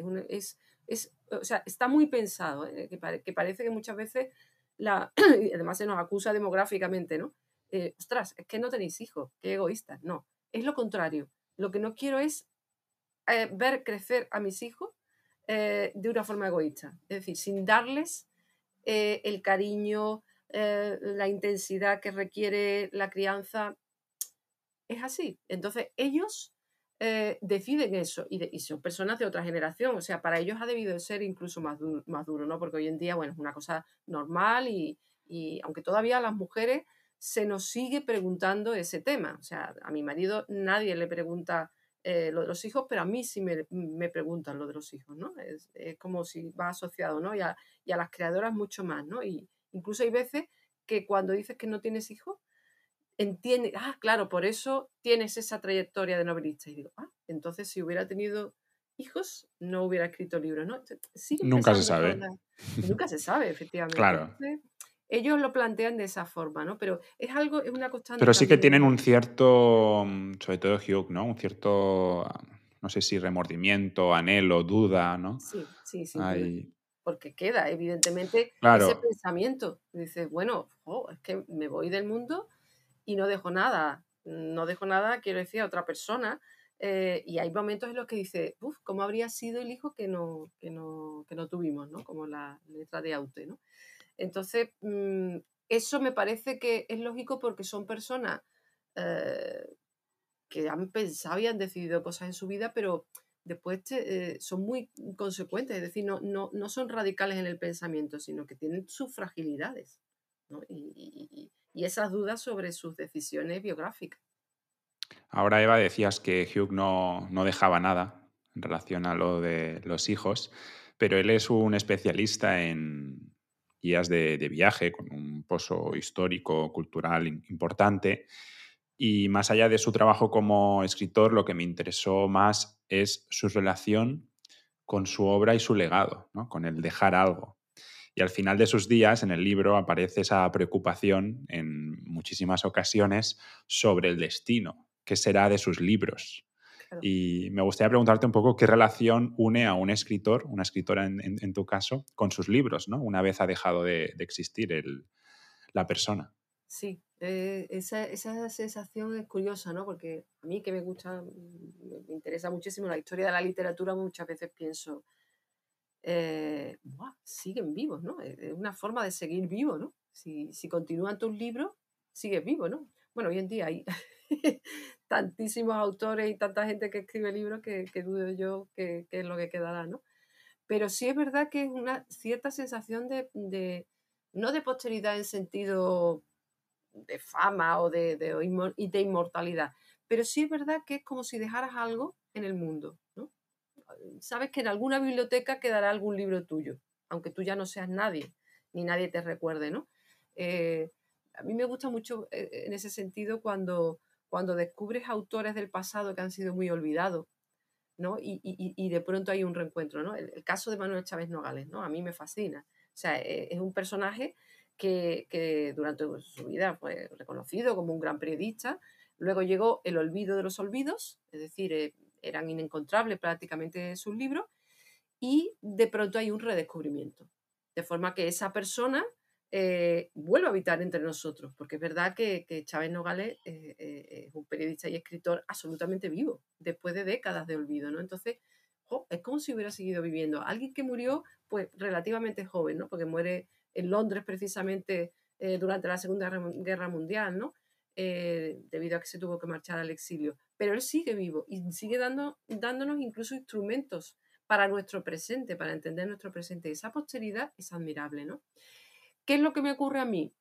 o sea, está muy pensado, que parece que muchas veces, y además se nos acusa demográficamente, ¿no? Ostras, es que no tenéis hijos, qué egoístas. No, es lo contrario. Lo que no quiero es ver crecer a mis hijos de una forma egoísta, es decir, sin darles el cariño, la intensidad que requiere la crianza. Es así. Entonces, ellos deciden eso y son personas de otra generación. O sea, para ellos ha debido de ser incluso más duro, ¿no? Porque hoy en día, bueno, es una cosa normal y aunque todavía a las mujeres se nos sigue preguntando ese tema. O sea, a mi marido nadie le pregunta lo de los hijos, pero a mí sí me preguntan lo de los hijos, ¿no? Es como si va asociado, ¿no? Y a las creadoras mucho más, ¿no? Y incluso hay veces que cuando dices que no tienes hijos, entiende, claro, por eso tienes esa trayectoria de novelista. Y digo, entonces si hubiera tenido hijos, no hubiera escrito libros, ¿no? Siguen Nunca se pesando sabe. todas las... Y nunca se sabe, efectivamente. Claro. Entonces, ellos lo plantean de esa forma, ¿no? Pero es una constante Pero sí que también tienen un cierto, sobre todo Hugh, ¿no? Un cierto, no sé si remordimiento, anhelo, duda, ¿no? sí, sí, sin duda. Hay, Porque queda, evidentemente, ese claro, pensamiento. Dices, bueno, es que me voy del mundo y no dejo nada. No dejo nada, quiero decir, a otra persona. Y hay momentos en los que dices, uff, ¿cómo habría sido el hijo que no tuvimos, ¿no? Como la letra de Aute, ¿no? Entonces, eso me parece que es lógico porque son personas eh, que han pensado y han decidido cosas en su vida, pero después son muy consecuentes, es decir, no son radicales en el pensamiento, sino que tienen sus fragilidades, ¿no? Y esas dudas sobre sus decisiones biográficas. Ahora, Eva, decías que Hugh no dejaba nada en relación a lo de los hijos, pero él es un especialista en guías de viaje con un pozo histórico, cultural importante. Y más allá de su trabajo como escritor, lo que me interesó más es su relación con su obra y su legado, ¿no? Con el dejar algo. Y al final de sus días, en el libro, aparece esa preocupación en muchísimas ocasiones sobre el destino, qué será de sus libros. Claro. Y me gustaría preguntarte un poco qué relación une a un escritor, una escritora en tu caso, con sus libros, ¿no? Una vez ha dejado de existir la persona. Sí, esa sensación es curiosa, ¿no? Porque a mí que me gusta, me interesa muchísimo la historia de la literatura, muchas veces pienso, "Buah, siguen vivos, ¿no? Es una forma de seguir vivo, ¿no? Si continúan tus libros, sigues vivo, ¿no? Bueno, hoy en día hay tantísimos autores y tanta gente que escribe libros que dudo yo que es lo que quedará, ¿no? Pero sí es verdad que es una cierta sensación no de posteridad en sentido de fama o de inmortalidad, pero sí es verdad que es como si dejaras algo en el mundo, ¿no? Sabes que en alguna biblioteca quedará algún libro tuyo, aunque tú ya no seas nadie, ni nadie te recuerde, ¿no? Eh, a mí me gusta mucho en ese sentido cuando descubres autores del pasado que han sido muy olvidados, ¿no? Y de pronto hay un reencuentro, ¿no? El caso de Manuel Chávez Nogales, ¿no? A mí me fascina. O sea, es un personaje que durante su vida fue reconocido como un gran periodista. Luego llegó el olvido de los olvidos, es decir, eran inencontrables prácticamente sus libros, y de pronto hay un redescubrimiento. De forma que esa persona vuelve a habitar entre nosotros, porque es verdad que Chávez Nogales es un periodista y escritor absolutamente vivo, después de décadas de olvido, ¿no? Entonces, es como si hubiera seguido viviendo. Alguien que murió, pues, relativamente joven, ¿no? Porque muere en Londres precisamente durante la Segunda Guerra Mundial, ¿no? Debido a que se tuvo que marchar al exilio. Pero él sigue vivo y sigue dándonos incluso instrumentos para nuestro presente, para entender nuestro presente. Esa posteridad es admirable, ¿no? ¿Qué es lo que me ocurre a mí?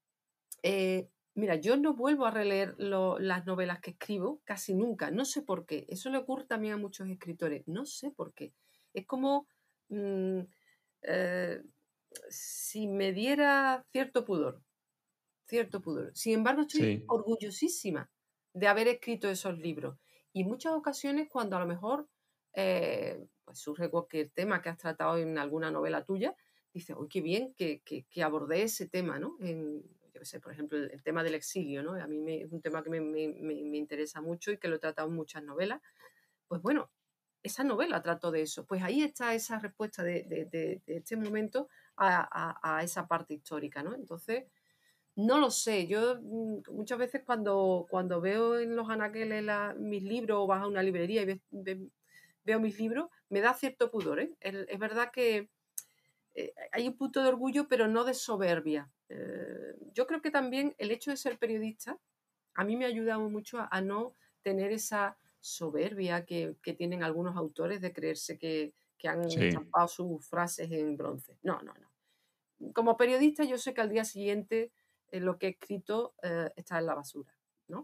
Mira, yo no vuelvo a releer las novelas que escribo casi nunca, no sé por qué. Eso le ocurre también a muchos escritores, no sé por qué. Es como mm, eh, si me diera cierto pudor, cierto pudor. Sin embargo, estoy Sí. orgullosísima de haber escrito esos libros. Y en muchas ocasiones cuando a lo mejor pues surge cualquier tema que has tratado en alguna novela tuya, dices, uy, qué bien que abordé ese tema, ¿no? Yo qué sé, por ejemplo, el tema del exilio, ¿no? A mí es un tema que me interesa mucho y que lo he tratado en muchas novelas. Pues bueno, esa novela trató de eso. Pues ahí está esa respuesta de este momento a esa parte histórica, ¿no? Entonces, no lo sé, yo muchas veces cuando veo en los anaqueles mis libros o vas a una librería y veo mis libros, me da cierto pudor, ¿eh? Es verdad que hay un punto de orgullo, pero no de soberbia. Yo creo que también el hecho de ser periodista a mí me ha ayudado mucho a no tener esa soberbia que tienen algunos autores de creerse que han Sí. estampado sus frases en bronce. No, no, no. Como periodista yo sé que al día siguiente lo que he escrito está en la basura, ¿no?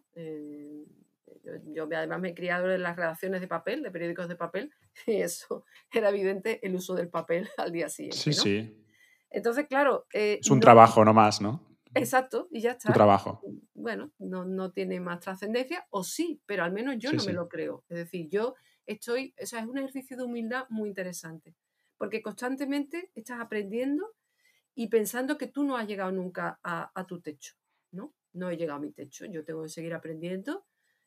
Yo además me he criado en las redacciones de papel, de periódicos de papel, y eso era evidente el uso del papel al día Sí, siguiente, ¿no? sí. Entonces, claro, Es un trabajo, no más, ¿no? exacto, y ya Tu está. trabajo. Bueno, no tiene más trascendencia, o sí, pero al menos yo Sí, no me sí. lo creo. Es decir, o sea, es un ejercicio de humildad muy interesante, porque constantemente estás aprendiendo y pensando que tú no has llegado nunca a tu techo, ¿no? No he llegado a mi techo, yo tengo que seguir aprendiendo,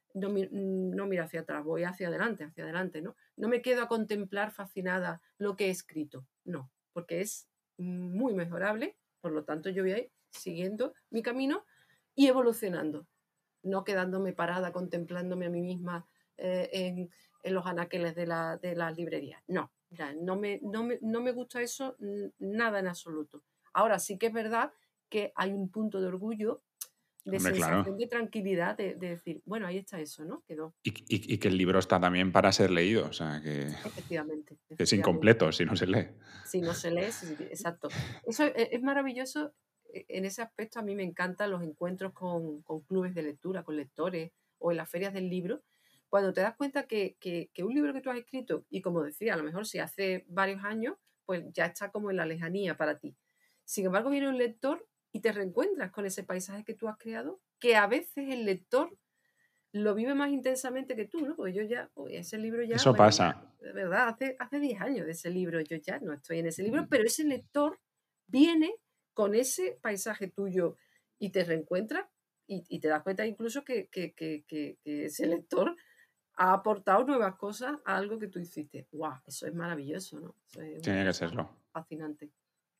no miro hacia atrás, voy hacia adelante, ¿no? No me quedo a contemplar fascinada lo que he escrito, no, porque es muy mejorable, por lo tanto yo voy a ir siguiendo mi camino y evolucionando, no quedándome parada contemplándome a mí misma en los anaqueles de las librerías. No, ya, no me gusta eso nada en absoluto. Ahora sí que es verdad que hay un punto de orgullo, de Hombre, claro. sensación de tranquilidad, de decir, bueno, ahí está eso, ¿no? Quedó, Y que el libro está también para ser leído, o sea, efectivamente, que es efectivamente. incompleto si no se lee. Si no se lee, exacto. Eso es maravilloso. en ese aspecto a mí me encantan los encuentros con clubes de lectura, con lectores o en las ferias del libro, cuando te das cuenta que un libro que tú has escrito, y como decía, a lo mejor si hace varios años, pues ya está como en la lejanía para ti. Sin embargo, viene un lector y te reencuentras con ese paisaje que tú has creado, que a veces el lector lo vive más intensamente que tú, ¿no? Porque yo ya, ese libro ya, Eso bueno, pasa. ya, de verdad, hace 10 años de ese libro, yo ya no estoy en ese libro, pero ese lector viene con ese paisaje tuyo y te reencuentras y te das cuenta incluso que ese lector ha aportado nuevas cosas a algo que tú hiciste. ¡Guau! Eso es maravilloso, ¿no? Eso es una Tiene que cosa serlo. fascinante.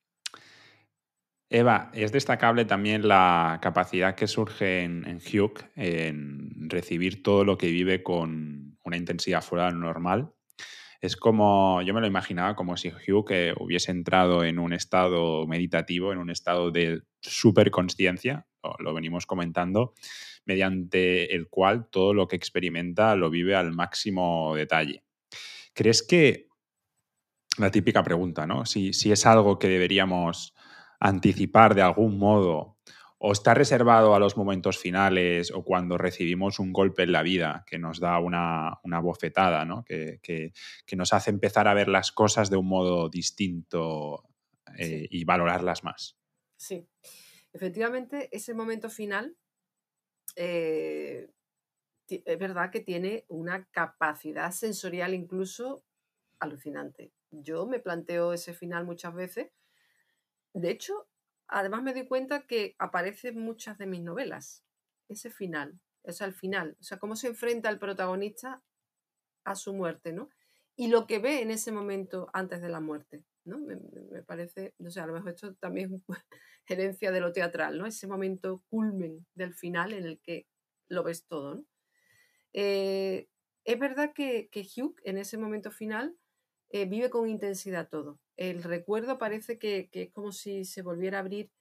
Eva, es destacable también la capacidad que surge en Hugh en recibir todo lo que vive con una intensidad fuera de lo normal. Es como, yo me lo imaginaba como si Hugh hubiese entrado en un estado meditativo, en un estado de superconsciencia, lo venimos comentando, mediante el cual todo lo que experimenta lo vive al máximo detalle. ¿Crees que, la típica pregunta, ¿no? Si es algo que deberíamos anticipar de algún modo o está reservado a los momentos finales o cuando recibimos un golpe en la vida que nos da una bofetada, ¿no? Que nos hace empezar a ver las cosas de un modo distinto Sí, y valorarlas más? sí. Efectivamente, ese momento final eh, es verdad que tiene una capacidad sensorial incluso alucinante. Yo me planteo ese final muchas veces. De hecho, además me doy cuenta que aparece en muchas de mis novelas. Ese final, o sea, el final, o sea, cómo se enfrenta el protagonista a su muerte, ¿no? Y lo que ve en ese momento antes de la muerte, ¿no? Me parece, no sé, a lo mejor esto también es herencia de lo teatral, ¿no? Ese momento culmen del final en el que lo ves todo, ¿no? Eh, es verdad que Hugh en ese momento final vive con intensidad todo. El recuerdo parece que es como si se volviera a abrir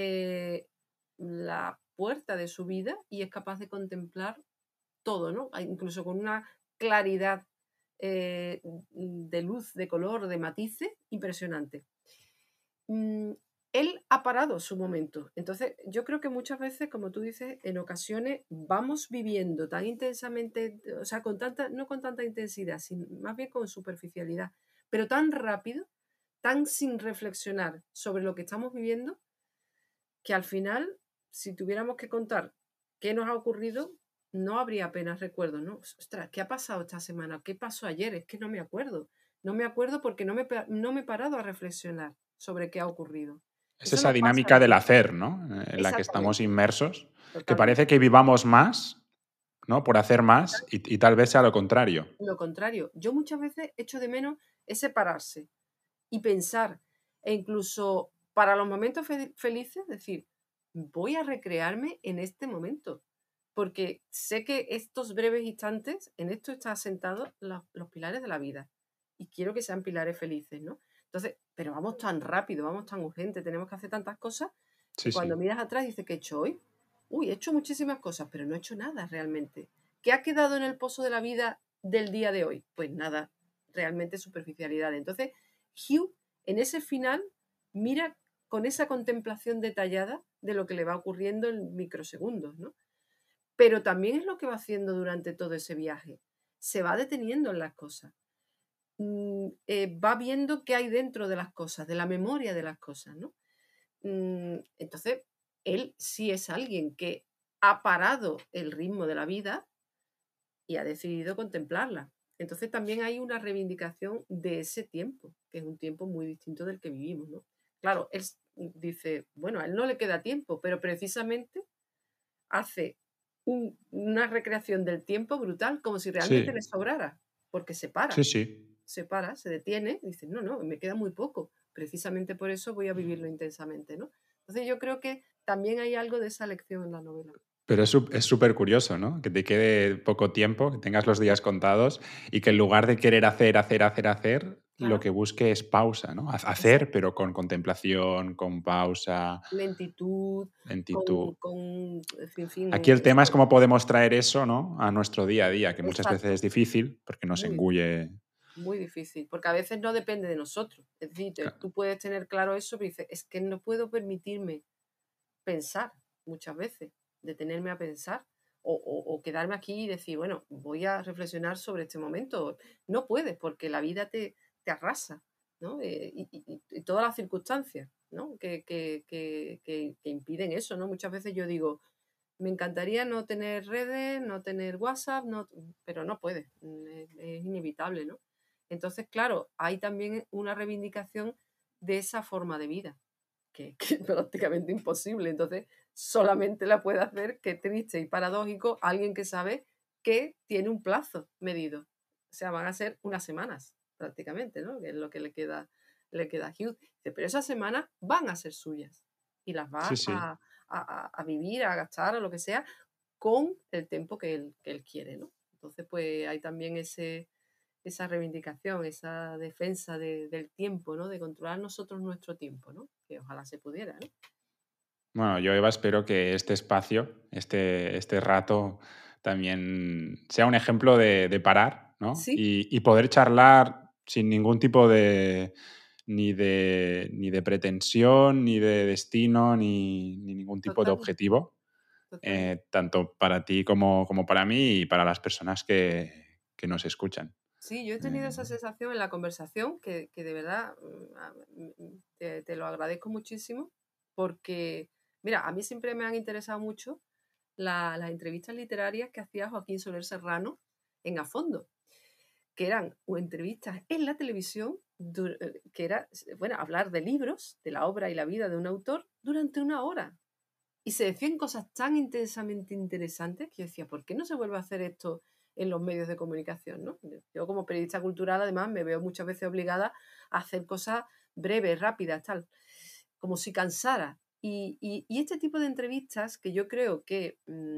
la puerta de su vida y es capaz de contemplar todo, ¿no? Incluso con una claridad de luz, de color, de matices impresionante. Mm, él ha parado su momento. Entonces, yo creo que muchas veces, como tú dices, en ocasiones vamos viviendo tan intensamente, o sea, no con tanta intensidad, sino más bien con superficialidad, pero tan rápido, tan sin reflexionar sobre lo que estamos viviendo, que al final, si tuviéramos que contar qué nos ha ocurrido, no habría apenas recuerdos, ¿no? Ostras, ¿qué ha pasado esta semana? ¿Qué pasó ayer? Es que no me acuerdo. No me acuerdo porque no me he parado a reflexionar sobre qué ha ocurrido. Es Eso esa nos pasa dinámica en del el... hacer, ¿no? En la que estamos Exactamente, inmersos, que parece totalmente. que vivamos más, ¿no? Por hacer más y tal vez sea lo contrario. Lo contrario, yo muchas veces echo de menos ese pararse y pensar, e incluso para los momentos felices, decir, voy a recrearme en este momento, porque sé que estos breves instantes, en esto están asentados los pilares de la vida, y quiero que sean pilares felices, ¿no? Entonces, pero vamos tan rápido, vamos tan urgente, tenemos que hacer tantas cosas, que Sí, cuando sí. miras atrás dices, ¿qué he hecho hoy? Uy, he hecho muchísimas cosas, pero no he hecho nada realmente. ¿Qué ha quedado en el pozo de la vida del día de hoy? Pues nada, realmente superficialidad. Entonces, Hugh, en ese final, mira con esa contemplación detallada de lo que le va ocurriendo en microsegundos, ¿no? Pero también es lo que va haciendo durante todo ese viaje. Se va deteniendo en las cosas. Va viendo qué hay dentro de las cosas, de la memoria de las cosas, ¿no? Entonces, él sí es alguien que ha parado el ritmo de la vida y ha decidido contemplarla. Entonces también hay una reivindicación de ese tiempo, que es un tiempo muy distinto del que vivimos, ¿no? Claro, él dice, bueno, a él no le queda tiempo, pero precisamente hace una recreación del tiempo brutal, como si realmente le Sí, sobrara, porque sí, sí. se para, se detiene, y dice, no, no, me queda muy poco, precisamente por eso voy a vivirlo intensamente, ¿no? Entonces yo creo que también hay algo de esa lección en la novela. Pero es súper curioso, ¿no? Que te quede poco tiempo, que tengas los días contados y que en lugar de querer hacer, lo Claro, que busque es pausa, ¿no? Hacer, exacto. pero con contemplación, con pausa, Lentitud, lentitud. en fin, Aquí el tema es eso, cómo podemos traer eso, ¿no? A nuestro día a día, que muchas veces exacto, es difícil porque nos muy, engulle. muy difícil, porque a veces no depende de nosotros. Es decir, tú puedes tener claro eso, pero dices, es que no puedo permitirme. pensar muchas veces, detenerme a pensar o quedarme aquí y decir, bueno, voy a reflexionar sobre este momento. No puedes porque la vida te arrasa, ¿no? Y todas las circunstancias, ¿no? Que impiden eso, ¿no? Muchas veces yo digo, me encantaría no tener redes, no tener WhatsApp, pero no puedes, es inevitable, ¿no? Entonces, claro, hay también una reivindicación de esa forma de vida, que es prácticamente imposible. Entonces, solamente la puede hacer, qué triste y paradójico, alguien que sabe que tiene un plazo medido. O sea, van a ser unas semanas, prácticamente, ¿no? Que es lo que le queda a Hugh. Dice, pero esas semanas van a ser suyas y las Sí, va sí. a vivir, a gastar, o lo que sea, con el tiempo que él quiere, ¿no? Entonces, pues hay también esa reivindicación, esa defensa del tiempo, ¿no? De controlar nosotros nuestro tiempo, ¿no? Que ojalá se pudiera, ¿no? Bueno, yo, Eva, espero que este espacio, este rato, también sea un ejemplo de parar, ¿no? Sí, Y poder charlar sin ningún tipo ni de pretensión, ni de destino, ni ningún tipo de totalmente, objetivo, totalmente. tanto para ti como para mí y para las personas que nos escuchan. Sí, yo he tenido esa Eh, sensación en la conversación que de verdad te lo agradezco muchísimo porque, mira, a mí siempre me han interesado mucho las entrevistas literarias que hacía Joaquín Soler Serrano en A Fondo, que eran entrevistas en la televisión, que era, bueno, hablar de libros, de la obra y la vida de un autor durante una hora. Y se decían cosas tan intensamente interesantes que yo decía, ¿por qué no se vuelve a hacer esto en los medios de comunicación? ¿No? Yo como periodista cultural además me veo muchas veces obligada a hacer cosas breves, rápidas, tal, como si cansara. Y este tipo de entrevistas que yo creo que,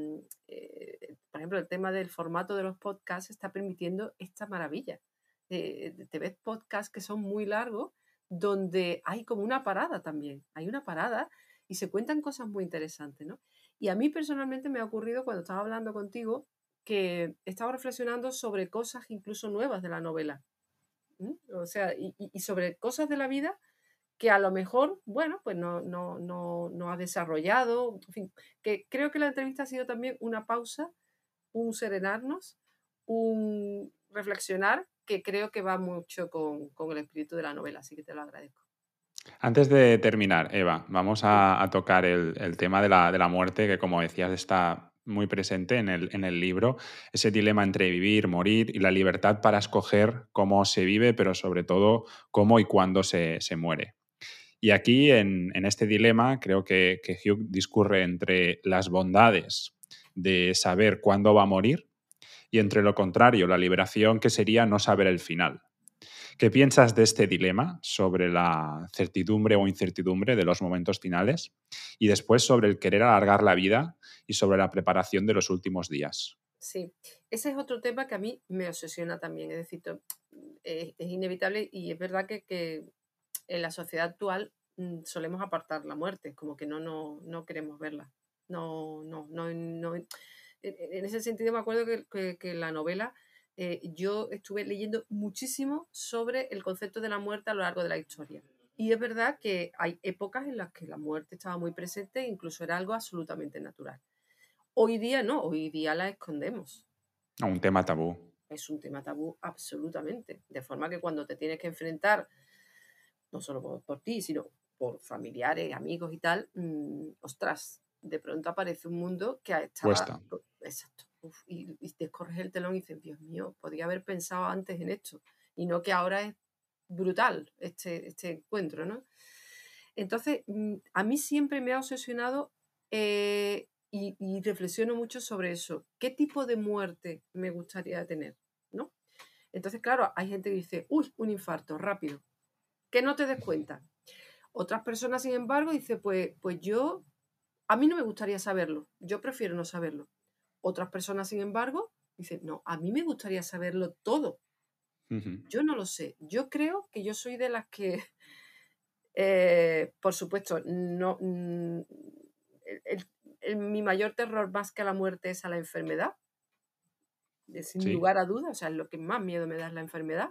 por ejemplo, el tema del formato de los podcasts está permitiendo esta maravilla. Te ves podcasts que son muy largos donde hay como una parada también. Hay una parada y se cuentan cosas muy interesantes, ¿no? Y a mí personalmente me ha ocurrido cuando estaba hablando contigo que estaba reflexionando sobre cosas incluso nuevas de la novela. O sea, y sobre cosas de la vida que a lo mejor, bueno, pues no ha desarrollado. En fin, que creo que la entrevista ha sido también una pausa, un serenarnos, un reflexionar, que creo que va mucho con el espíritu de la novela, así que te lo agradezco. Antes de terminar, Eva, vamos Sí, a tocar el tema de la muerte, que como decías está muy presente en el libro, ese dilema entre vivir, morir y la libertad para escoger cómo se vive, pero sobre todo cómo y cuándo se muere. Y aquí, en este dilema, creo que Hugh discurre entre las bondades de saber cuándo va a morir y entre lo contrario, la liberación que sería no saber el final. ¿Qué piensas de este dilema sobre la certidumbre o incertidumbre de los momentos finales? Y después sobre el querer alargar la vida y sobre la preparación de los últimos días. sí. Ese es otro tema que a mí me obsesiona también. Es decir, es inevitable y es verdad que en la sociedad actual solemos apartar la muerte, como que no queremos verla. No. En ese sentido me acuerdo que en la novela yo estuve leyendo muchísimo sobre el concepto de la muerte a lo largo de la historia. Y es verdad que hay épocas en las que la muerte estaba muy presente e incluso era algo absolutamente natural. Hoy día no, hoy día la escondemos. Un tema tabú. Es un tema tabú absolutamente. De forma que cuando te tienes que enfrentar, no solo por ti, sino por familiares, amigos y tal, ostras, de pronto aparece un mundo que estaba. Cuesta. Exacto. Uf, y te corres el telón y dices, Dios mío, podría haber pensado antes en esto. Y no que ahora es brutal este encuentro, ¿no? Entonces, a mí siempre me ha obsesionado y reflexiono mucho sobre eso. ¿Qué tipo de muerte me gustaría tener? ¿No? Entonces, claro, hay gente que dice, uy, un infarto, rápido, que no te des cuenta. Otras personas, sin embargo, dicen, pues yo, a mí no me gustaría saberlo, yo prefiero no saberlo. Otras personas, sin embargo, dicen, no, a mí me gustaría saberlo todo. Ujú. Yo no lo sé. Yo creo que yo soy de las que, por supuesto, no, el- mi mayor terror más que a la muerte es a la enfermedad, sin Sí. lugar a dudas, o sea, lo que más miedo me da es la enfermedad.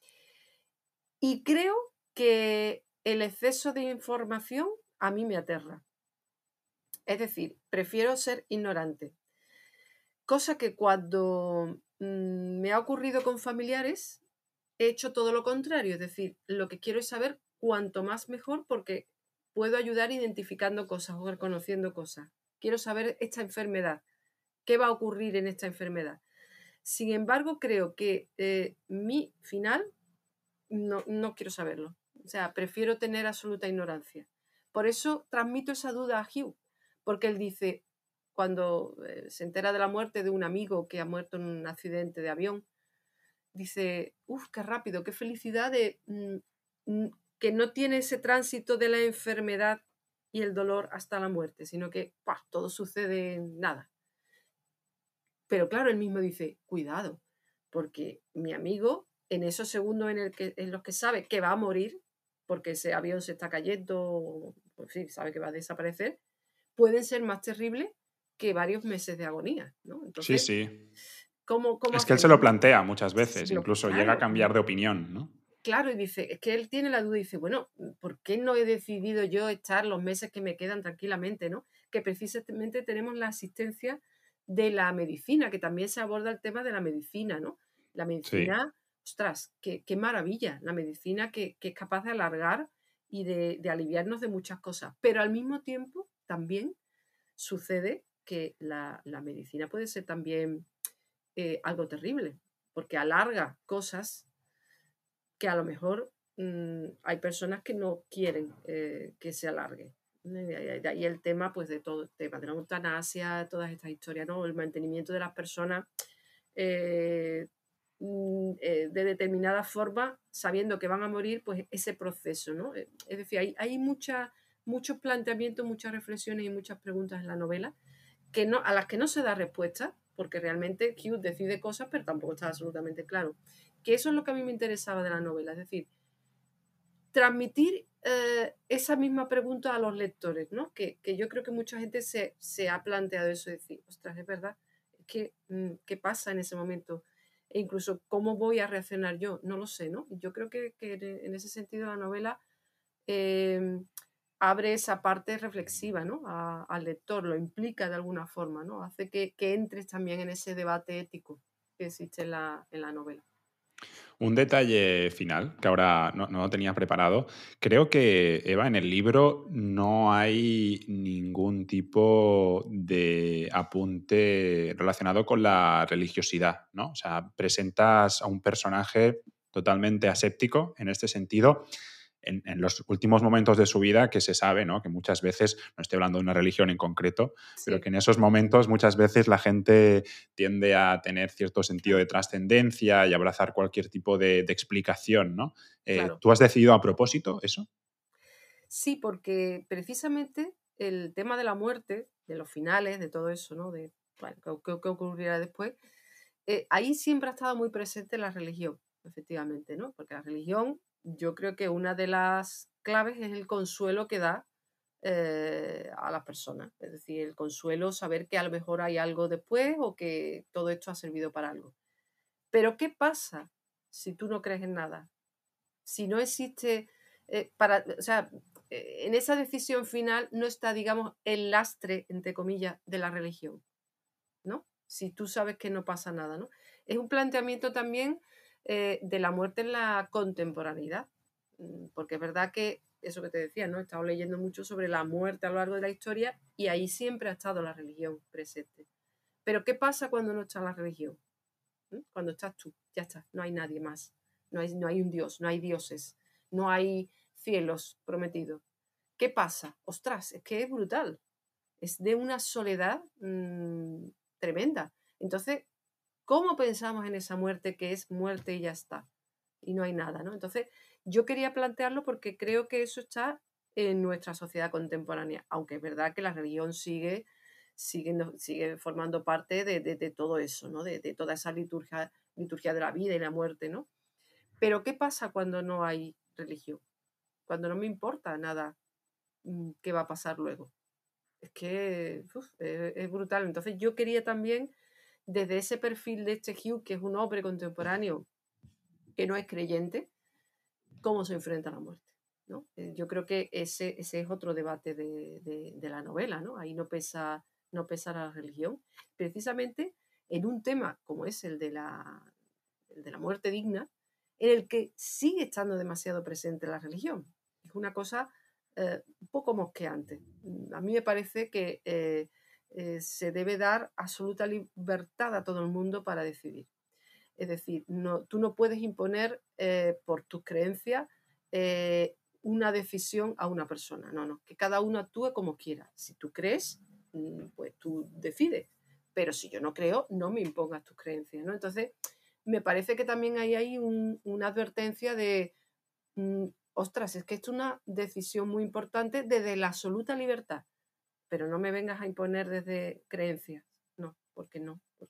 Y creo que el exceso de información a mí me aterra. Es decir, prefiero ser ignorante. Cosa que cuando me ha ocurrido con familiares, he hecho todo lo contrario. Es decir, lo que quiero es saber cuanto más mejor porque puedo ayudar identificando cosas o reconociendo cosas. Quiero saber esta enfermedad. ¿Qué va a ocurrir en esta enfermedad? Sin embargo, creo que mi final no quiero saberlo. O sea, prefiero tener absoluta ignorancia. Por eso transmito esa duda a Hugh, porque él dice, cuando se entera de la muerte de un amigo que ha muerto en un accidente de avión, dice, uff, qué rápido, qué felicidad de que no tiene ese tránsito de la enfermedad y el dolor hasta la muerte, sino que todo sucede en nada. Pero claro, él mismo dice, cuidado, porque mi amigo, en esos segundos en los que sabe que va a morir, porque ese avión se está cayendo, pues sí, sabe que va a desaparecer, pueden ser más terribles que varios meses de agonía, ¿no? Sí, Entonces, sí. ¿cómo Es que él se lo hacemos? plantea muchas veces, incluso llega a Claro, cambiar de opinión, ¿no? claro, y dice, es que él tiene la duda y dice, bueno, ¿por qué no he decidido yo estar los meses que me quedan tranquilamente, ¿no? Que precisamente tenemos la asistencia de la medicina, que también se aborda el tema de la medicina, ¿no? La Sí. medicina, ostras, qué maravilla, la medicina que es capaz de alargar y de aliviarnos de muchas cosas, pero al mismo tiempo también sucede que la medicina puede ser también algo terrible, porque alarga cosas que a lo mejor hay personas que no quieren que se alargue. De ahí el tema, pues, de todo el tema de la eutanasia, todas estas historias, ¿no? El mantenimiento de las personas eh, de determinada forma, sabiendo que van a morir, pues ese proceso, ¿no? Es decir, hay muchos planteamientos, muchas reflexiones y muchas preguntas en la novela a las que no se da respuesta, porque realmente Hugh decide cosas, pero tampoco está absolutamente claro. Que eso es lo que a mí me interesaba de la novela, es decir, transmitir esa misma pregunta a los lectores, ¿no? Que yo creo que mucha gente se ha planteado eso, decir, ostras, es verdad, es que, ¿qué pasa en ese momento? E incluso, ¿cómo voy a reaccionar yo? No lo sé, ¿no? Yo creo que en ese sentido la novela eh, abre esa parte reflexiva, ¿no? Al lector, lo implica de alguna forma, ¿no? Hace que entres también en ese debate ético que existe en la novela. Un detalle final, que ahora no lo tenía preparado. Creo que, Eva, en el libro no hay ningún tipo de apunte relacionado con la religiosidad, ¿no? O sea, presentas a un personaje totalmente aséptico en este sentido. En los últimos momentos de su vida que se sabe, ¿no? Que muchas veces, no estoy hablando de una religión en concreto, pero Sí, que en esos momentos muchas veces la gente tiende a tener cierto sentido de claro, trascendencia y abrazar cualquier tipo de explicación, ¿no? claro. ¿Tú has decidido a propósito eso? Sí, porque precisamente el tema de la muerte, de los finales, de todo eso, ¿no? De bueno, qué ocurrirá después, ahí siempre ha estado muy presente la religión, efectivamente, ¿no? Porque la religión, yo creo que una de las claves es el consuelo que da a las personas. Es decir, el consuelo, saber que a lo mejor hay algo después o que todo esto ha servido para algo. Pero ¿qué pasa si tú no crees en nada? Si no existe, o sea, en esa decisión final no está, digamos, el lastre, entre comillas, de la religión, ¿no? Si tú sabes que no pasa nada, ¿no? Es un planteamiento también de la muerte en la contemporaneidad, porque es verdad que eso que te decía, ¿no? He estado leyendo mucho sobre la muerte a lo largo de la historia y ahí siempre ha estado la religión presente. Pero ¿qué pasa cuando no está la religión? Cuando estás tú, ya está, no hay nadie más, no hay un Dios, no hay dioses, no hay cielos prometidos. ¿Qué pasa? Ostras, es que es brutal, es de una soledad tremenda. Entonces, ¿cómo pensamos en esa muerte que es muerte y ya está? Y no hay nada, ¿no? Entonces, yo quería plantearlo porque creo que eso está en nuestra sociedad contemporánea, aunque es verdad que la religión sigue formando parte de todo eso, ¿no? De toda esa liturgia de la vida y la muerte, ¿no? Pero ¿qué pasa cuando no hay religión? Cuando no me importa nada qué va a pasar luego. Es que es brutal. Entonces yo quería también, desde ese perfil de este Hugh, que es un hombre contemporáneo que no es creyente, cómo se enfrenta a la muerte. ¿no? Yo creo que ese es otro debate de la novela, ¿no? Ahí no pesa la religión. Precisamente en un tema como es el de la muerte digna, en el que sigue estando demasiado presente la religión. Es una cosa un poco mosqueante. A mí me parece que se debe dar absoluta libertad a todo el mundo para decidir. Es decir, tú no puedes imponer por tus creencias una decisión a una persona. No, que cada uno actúe como quiera. Si tú crees, pues tú decides. Pero si yo no creo, no me impongas tus creencias, ¿no? Entonces, me parece que también hay una advertencia de, ostras, es que esto es una decisión muy importante desde la absoluta libertad, pero no me vengas a imponer desde creencias. No, porque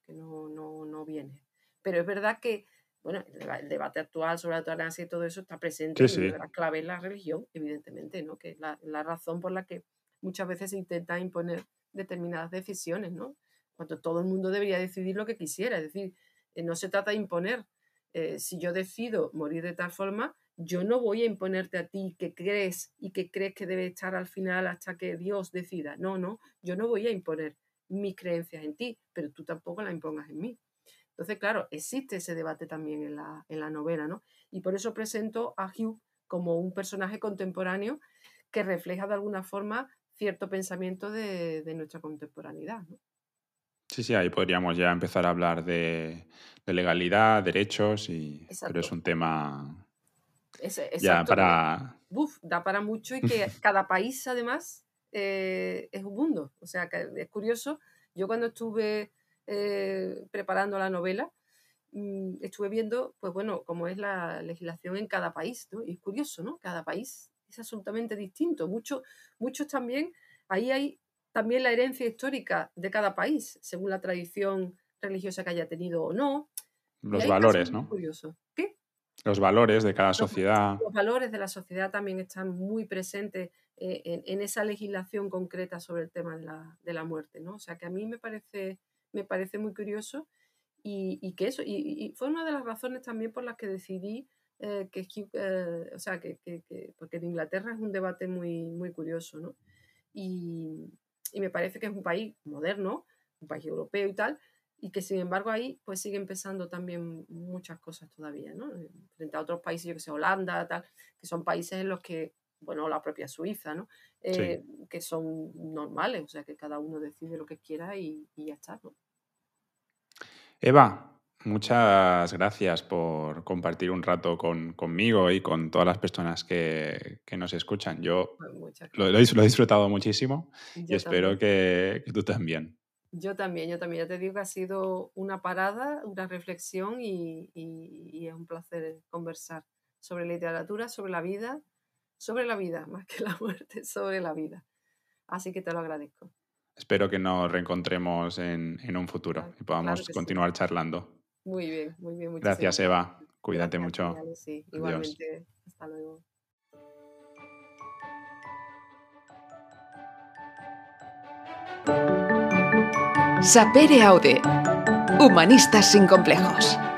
no viene. Pero es verdad que, bueno, el debate actual sobre la eutanasia y todo eso está presente, Sí, y una de sí. las claves es la religión, evidentemente, ¿no? Que es la razón por la que muchas veces se intenta imponer determinadas decisiones, ¿no? Cuando todo el mundo debería decidir lo que quisiera. Es decir, no se trata de imponer. Si yo decido morir de tal forma, yo no voy a imponerte a ti que crees y que crees que debe estar al final hasta que Dios decida. No, yo no voy a imponer mis creencias en ti, pero tú tampoco las impongas en mí. Entonces, claro, existe ese debate también en la novela, ¿no? Y por eso presento a Hugh como un personaje contemporáneo que refleja de alguna forma cierto pensamiento de nuestra contemporaneidad, ¿no? Sí, sí, ahí podríamos ya empezar a hablar de legalidad, derechos, pero es Exacto. un tema ya Exacto, que para... da para mucho y que cada país además es un mundo. O sea, que es curioso. Yo cuando estuve preparando la novela, estuve viendo, pues bueno, cómo es la legislación en cada país, ¿no? Y es curioso, ¿no? Cada país es absolutamente distinto. Muchos también, ahí hay también la herencia histórica de cada país, según la tradición religiosa que haya tenido o no. Y Los hay casos valores, muy ¿no? curiosos. ¿Qué? Los valores de cada Los, sociedad. los valores de la sociedad también están muy presentes en esa legislación concreta sobre el tema de la muerte, ¿no? O sea que a mí me parece muy curioso y que eso, y fue una de las razones también por las que decidí o sea, porque en Inglaterra es un debate muy, muy curioso, ¿no? Y me parece que es un país moderno, un país europeo y tal, y que sin embargo ahí pues siguen pesando también muchas cosas todavía, ¿no? Frente a otros países, yo que sé, Holanda, tal, que son países en los que, bueno, la propia Suiza, ¿no? Sí. Que son normales, o sea, que cada uno decide lo que quiera y ya está, ¿no? Eva, muchas gracias por compartir un rato conmigo y con todas las personas que nos escuchan. Yo Pues muchas lo gracias. he disfrutado muchísimo y Yo espero también. que tú también. Yo también. Ya te digo que ha sido una parada, una reflexión y es un placer conversar sobre literatura, sobre la vida, más que la muerte, sobre la vida. Así que te lo agradezco. Espero que nos reencontremos en un futuro Claro, y claro podamos que sí. continuar charlando. Muy bien, muchísimas Gracias, Eva. gracias. Cuídate Gracias a ti, mucho. Ale, sí, Adiós. igualmente. Hasta luego. Sapere Aude. Humanistas sin complejos.